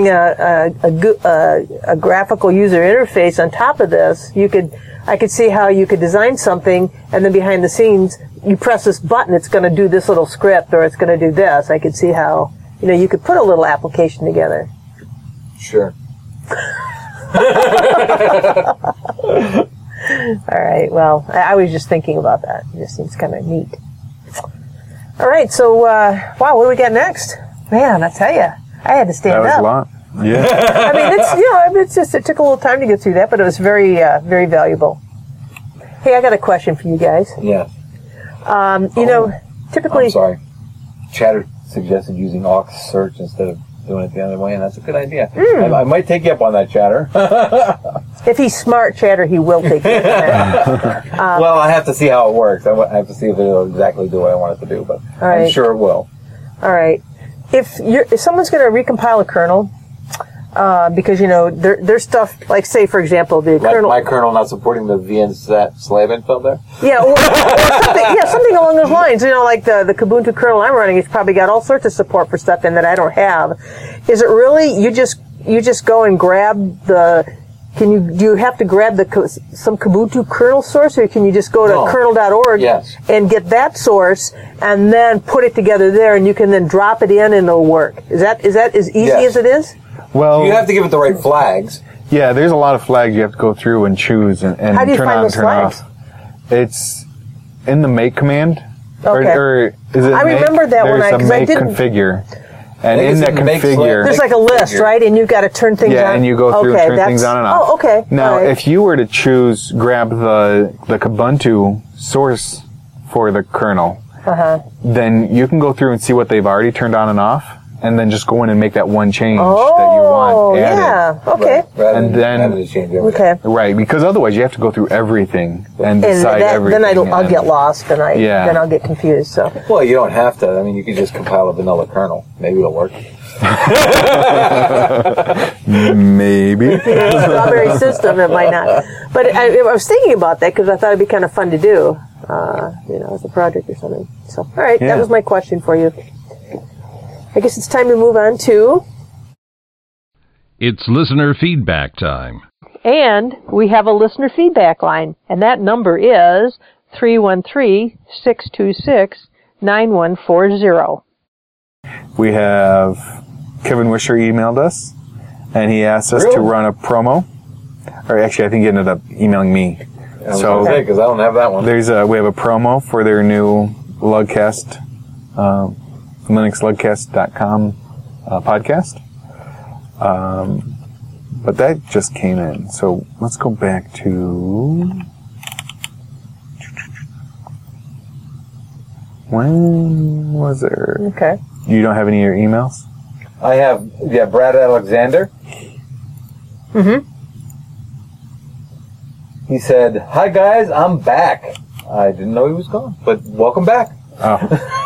a graphical user interface on top of this, I could see how you could design something, and then behind the scenes, you press this button, it's going to do this little script, or it's going to do this. I could see how you could put a little application together. Sure. All right. Well, I was just thinking about that. It just seems kind of neat. All right. So, wow, what do we got next? Man, I tell you, I had to stand up. That was a lot. Yeah. I mean, it took a little time to get through that, but it was very, very valuable. Hey, I got a question for you guys. Yeah. Typically. I'm sorry. Chatter suggested using aux search instead of doing it the other way, and that's a good idea. I might take you up on that, Chatter. If he's smart, Chatter, he will take you up on that. Well, I have to see how it works. I have to see if it'll exactly do what I want it to do, but I'm sure it will. All right. If someone's going to recompile a kernel, because there's stuff like, say, for example, the kernel. Like my kernel not supporting the VNSAT slave info there. Yeah, or something along those lines. Like the Kubuntu kernel I'm running, it's probably got all sorts of support for stuff in that I don't have. Is it really you just go and grab the? Do you have to grab some Kubuntu kernel source, or can you just go to kernel.org and get that source and then put it together there, and you can then drop it in and it'll work? Is that as easy as it is? Well, you have to give it the right flags. Yeah, there's a lot of flags you have to go through and choose and How do you turn find on and those turn flags? off. It's in the make command. Okay. Or is it I remember that when There's a make didn't. configure. And in that configure, there's like a list, right? And you've got to turn things on. Yeah, and you go through and turn things on and off. Oh, okay. Now, if you were to grab the Kubuntu source for the kernel, then you can go through and see what they've already turned on and off, and then just go in and make that one change that you want added. Yeah, okay. Right. And then, right, because otherwise you have to go through everything and decide everything. Then I'll get lost and then I'll get confused. So. Well, you don't have to. I mean, you could just compile a vanilla kernel. Maybe it'll work. Maybe. Strawberry system, it might not. But I was thinking about that because I thought it'd be kind of fun to do, as a project or something. So, all right, that was my question for you. I guess it's time to move on to... It's listener feedback time. And we have a listener feedback line, and that number is 313-626-9140. We have Kevin Wisher emailed us, and he asked us to run a promo. Or actually, I think he ended up emailing me. So, because I don't have that one. We have a promo for their new Lugcast, LinuxLugcast.com podcast. But that just came in. So let's go back to... When was there? Okay. You don't have any of your emails? I have, Brad Alexander. Mm-hmm. He said, "Hi guys, I'm back. I didn't know he was gone, but welcome back." Oh.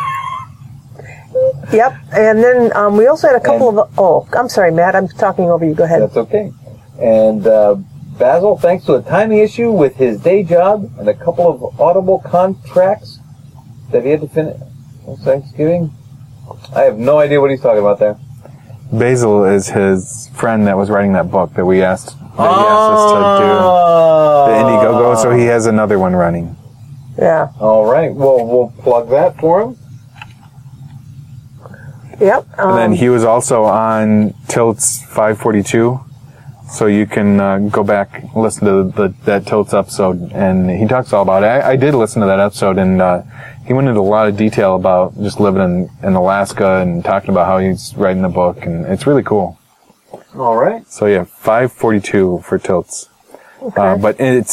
Yep, and then we also had a couple of... Oh, I'm sorry, Matt, I'm talking over you. Go ahead. That's okay. And Basil, thanks to a timing issue with his day job and a couple of Audible contracts that he had to finish on Thanksgiving. I have no idea what he's talking about there. Basil is his friend that was writing that book that he asked us to do. The Indiegogo, so he has another one running. Yeah. All right. Well, we'll plug that for him. Yep. And then he was also on Tilt's 542 So you can go back and listen to that Tilts episode, and he talks all about it. I did listen to that episode, and he went into a lot of detail about just living in Alaska and talking about how he's writing the book, and it's really cool. All right. So yeah, 542 for Tilts. Okay. But it's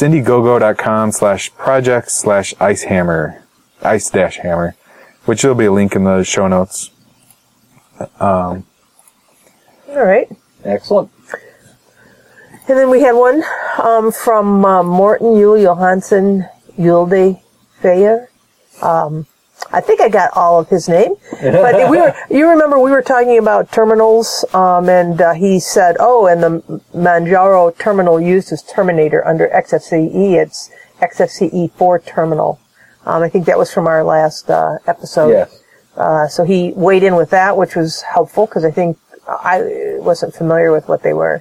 indiegogo.com/projects/icehammer, ice-hammer, which there'll be a link in the show notes. All right. Excellent. And then we had one from Morten Yule Johansson Yulde Feyer. I think I got all of his name, but you remember we were talking about terminals, and he said, and the Manjaro terminal used as Terminator under XFCE, it's XFCE 4 terminal. I think that was from our last episode. Yes. So he weighed in with that, which was helpful because I think I wasn't familiar with what they were.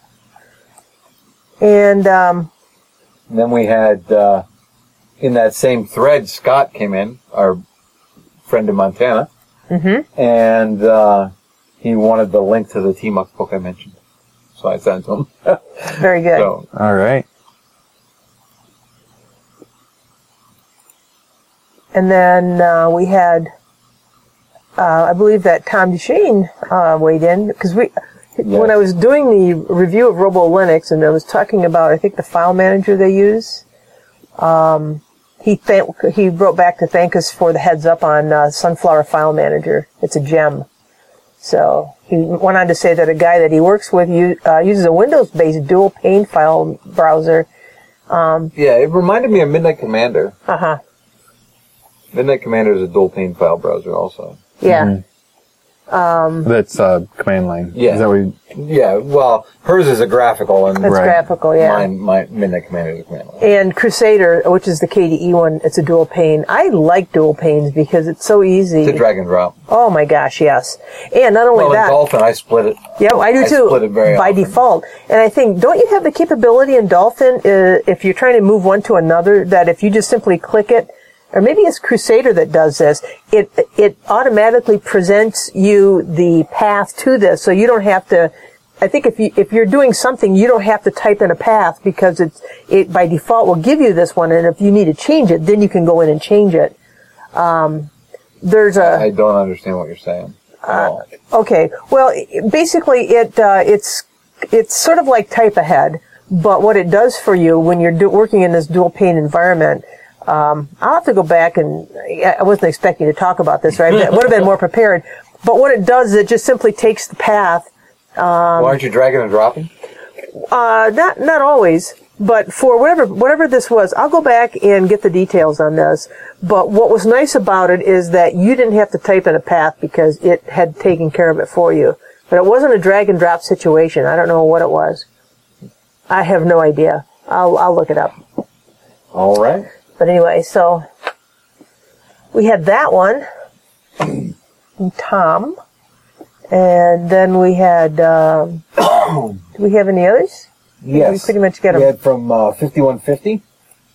And then we had, in that same thread, Scott came in, our friend in Montana, and he wanted the link to the T-Mux book I mentioned. So I sent it to him. Very good. So, All right. And then we had, I believe that Tom Duchesne weighed in because when I was doing the review of Robo Linux and I was talking about, I think, the file manager they use, he wrote back to thank us for the heads up on Sunflower File Manager. It's a gem. So he went on to say that a guy that he works with uses a Windows-based dual pane file browser. it reminded me of Midnight Commander. Uh-huh. Midnight Commander is a dual pane file browser also. Yeah. Mm-hmm. That's command line. Yeah. Is that what you... Yeah, well, hers is a graphical, and That's graphical, yeah. my Midnight Commander is a command line. And Crusader, which is the KDE one, it's a dual pane. I like dual panes because it's so easy. It's a drag and drop. Oh my gosh, yes. And not only In that. Dolphin, I split it. Yeah, I do too. Split it very by often. default. And I think, don't you have the capability in Dolphin, if you're trying to move one to another, that if you just simply click it, or maybe it's Crusader that does this, it automatically presents you the path to this, so you don't have to. I think if you're doing something, you don't have to type in a path because it by default will give you this one, and if you need to change it, then you can go in and change it. There's a. I don't understand what you're saying. Okay, well, basically it's sort of like Type Ahead, but what it does for you when you're working in this dual pane environment. I'll have to go back and I wasn't expecting to talk about this, right? I would have been more prepared. But what it does is it just simply takes the path. Well, aren't you dragging and dropping? Not always, but for whatever this was, I'll go back and get the details on this. But what was nice about it is that you didn't have to type in a path because it had taken care of it for you. But it wasn't a drag and drop situation. I don't know what it was. I have no idea. I'll look it up. All right. But anyway, so we had that one from Tom, and then we had. Do we have any others? Yes. We pretty much get them. We had from 5150.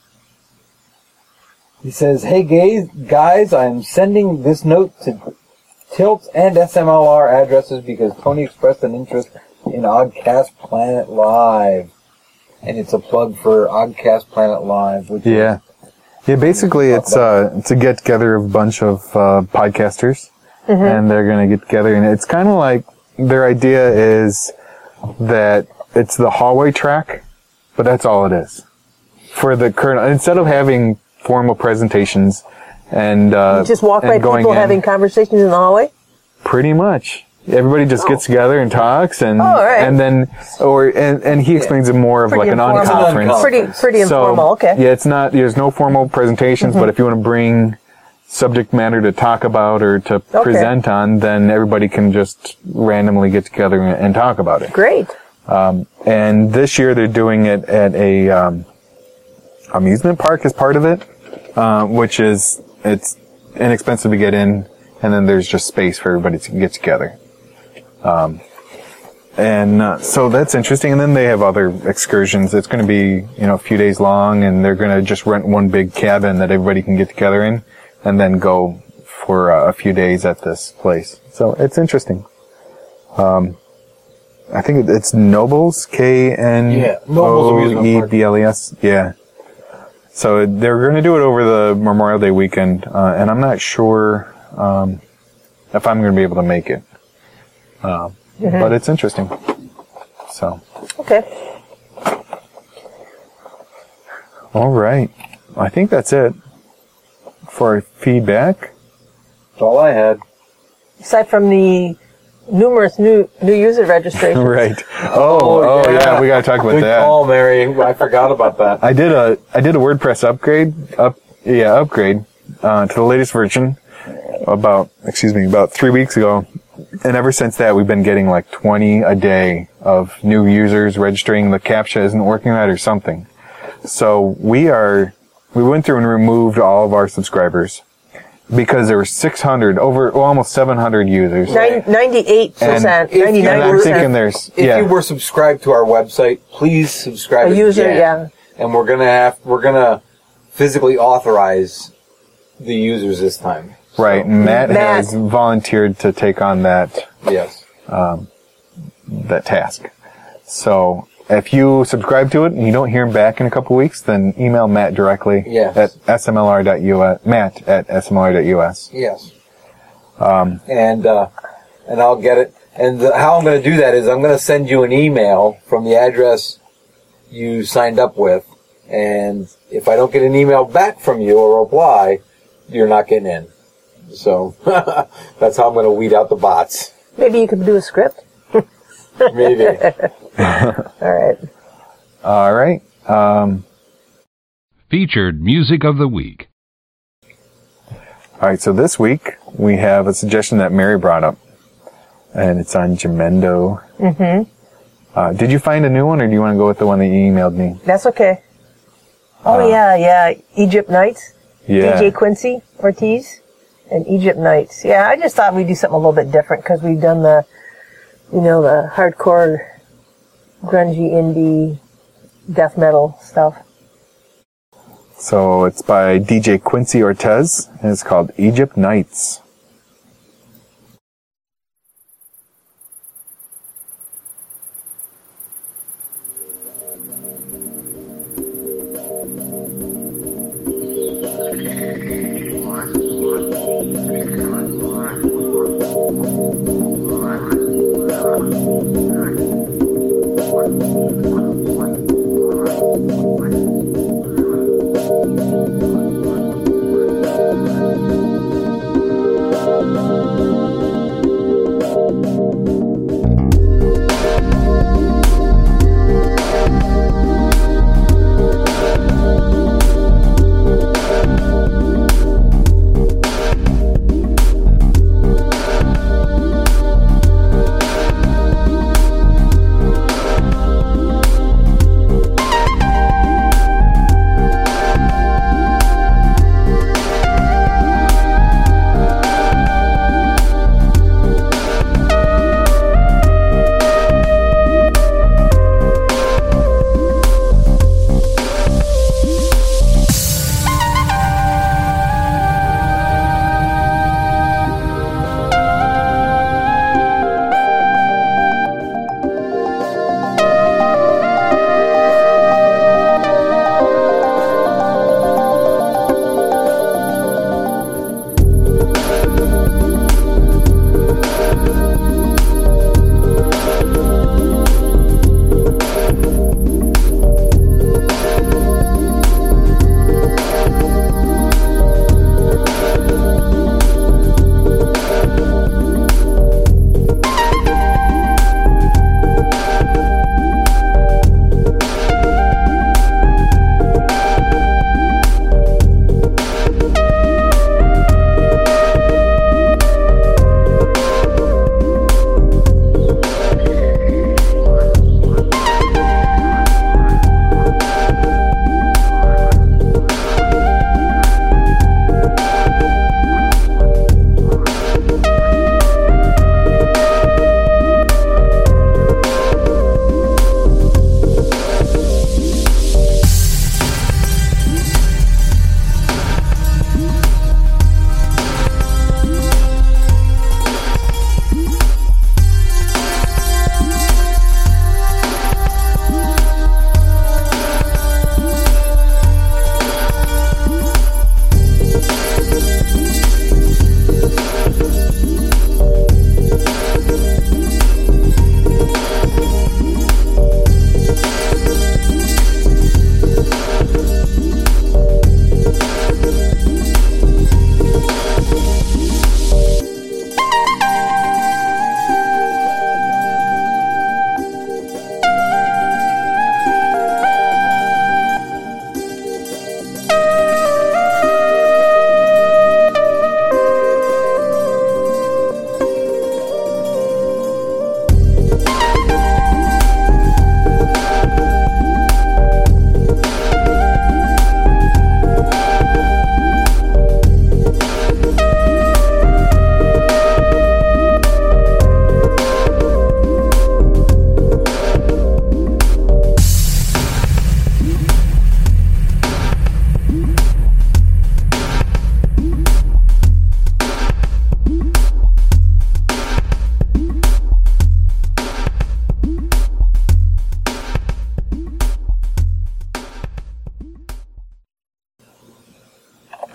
He says, "Hey guys, I'm sending this note to Tilts and SMLR addresses because Tony expressed an interest in Oddcast Planet Live, and it's a plug for Oddcast Planet Live." Which is Yeah, basically it's a get-together of a bunch of podcasters, and they're going to get together, and it's kind of like their idea is that it's the hallway track, but that's all it is. For the current, instead of having formal presentations and You just walk by people having conversations in the hallway? Pretty much. Everybody just gets together and talks, and right. and then and he explains it more of Pretty like an informal. unconference. Pretty informal. Okay. Yeah, it's not. There's no formal presentations, but if you want to bring subject matter to talk about or to present on, then everybody can just randomly get together and talk about it. Great. And this year they're doing it at a amusement park as part of it, which is it's inexpensive to get in, and then there's just space for everybody to get together. So that's interesting. And then they have other excursions. It's going to be, a few days long, and they're going to just rent one big cabin that everybody can get together in, and then go for a few days at this place. So it's interesting. I think it's Nobles, Nobles Amusement K-N-O-E-B-L-E-S. Yeah. So they're going to do it over the Memorial Day weekend, and I'm not sure if I'm going to be able to make it. But it's interesting. So. Okay. All right. I think that's it for feedback. That's all I had. Aside from the numerous new user registrations. Right. Oh, yeah. We got to talk about Good that. call, Mary. I forgot about that. I did a WordPress upgrade to the latest version about 3 weeks ago. And ever since that, we've been getting like 20 a day of new users registering. The CAPTCHA isn't working right or something. So we went through and removed all of our subscribers because there were 600, almost 700 users. 98%, And 99%. I'm thinking there's, If you were subscribed to our website, please subscribe A user, again. yeah. And we're gonna physically authorize the users this time. Right. Matt has volunteered to take on that Yes. that task. So if you subscribe to it and you don't hear back in a couple weeks, then email Matt directly at smlr.us, matt@smlr.us. Yes. And I'll get it. And how I'm going to do that is I'm going to send you an email from the address you signed up with. And if I don't get an email back from you or reply, you're not getting in. So that's how I'm going to weed out the bots. Maybe you could do a script. Maybe. All right. Featured Music of the Week. All right, so this week we have a suggestion that Mary brought up, and it's on Jamendo. Mm-hmm. Did you find a new one, or do you want to go with the one that you emailed me? That's okay. Oh, yeah. Egypt Nights. Yeah. DJ Quincy Ortiz and Egypt Nights. Yeah, I just thought we'd do something a little bit different because we've done the hardcore, grungy, indie, death metal stuff. So it's by DJ Quincy Ortiz, and it's called Egypt Nights.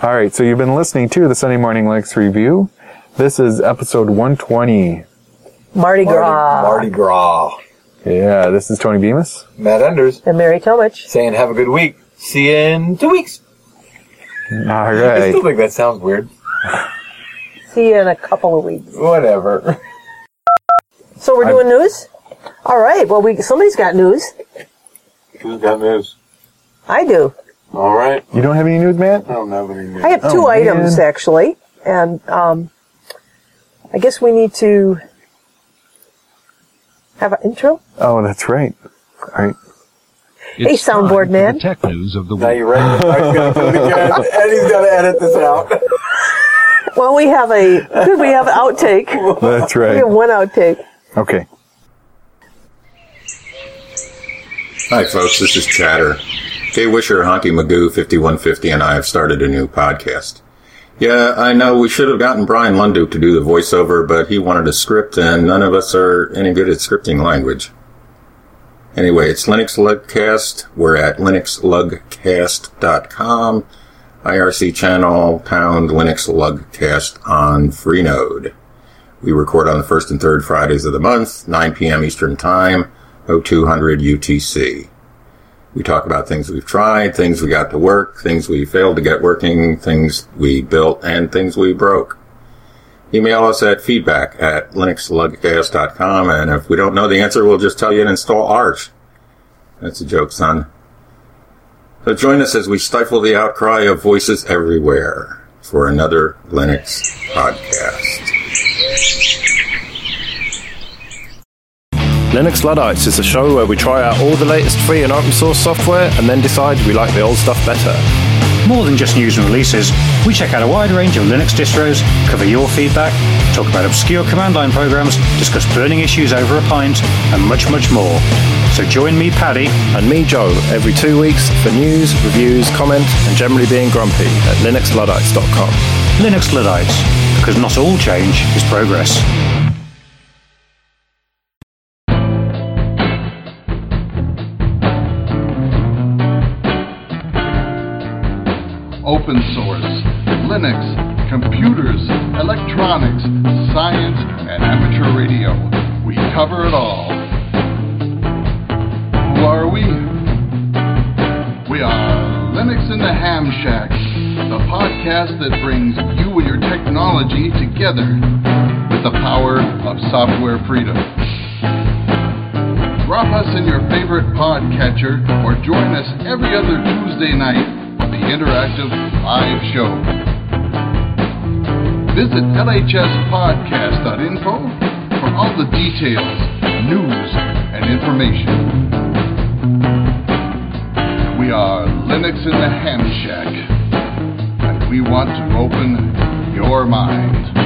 All right, so you've been listening to the Sunday Morning Linux Review. This is episode 120. Mardi Gras. Mardi Gras. Yeah, this is Tony Bemis. Matt Enders. And Mary Tomich. Saying have a good week. See you in 2 weeks. All I right. still think that sounds weird. See you in a couple of weeks. Whatever. So we're doing news? All right. Well, somebody's got news. Who's got news? I do. All right. You don't have any news, Matt? I don't have any news. I have two items, man. actually. And I guess we need to have an intro. Oh, that's right. All right. Hey, It's soundboard time for man. the tech news of the Now week. you ready? I'm going to do it again. Eddie's going to edit this out. Well, we have an outtake. That's We right. have one outtake. Okay. Hi, folks. This is Chatter. Jay Wisher, Honky Magoo, 5150, and I have started a new podcast. Yeah, I know we should have gotten Brian Lunduke to do the voiceover, but he wanted a script, and none of us are any good at scripting language. Anyway, it's Linux Lugcast. We're at linuxlugcast.com. IRC channel, pound Linux Lugcast on Freenode. We record on the first and third Fridays of the month, 9 p.m. Eastern Time, 0200 UTC. We talk about things we've tried, things we got to work, things we failed to get working, things we built, and things we broke. Email us at feedback@linuxlugcast.com, and if we don't know the answer, we'll just tell you to install Arch. That's a joke, son. So join us as we stifle the outcry of voices everywhere for another Linux podcast. Linux Luddites is a show where we try out all the latest free and open source software and then decide we like the old stuff better. More than just news and releases, we check out a wide range of Linux distros, cover your feedback, talk about obscure command line programs, discuss burning issues over a pint, and much, much more. So join me, Paddy, And me, Joe, every 2 weeks for news, reviews, comment, and generally being grumpy at linuxluddites.com. Linux Luddites, because not all change is progress. Open source, Linux, computers, electronics, science, and amateur radio. We cover it all. Who are we? We are Linux in the Ham Shack, the podcast that brings you and your technology together with the power of software freedom. Drop us in your favorite podcatcher or join us every other Tuesday night for the interactive live show. Visit lhspodcast.info for all the details, news, and information. We are Linux in the Ham Shack, and we want to open your mind.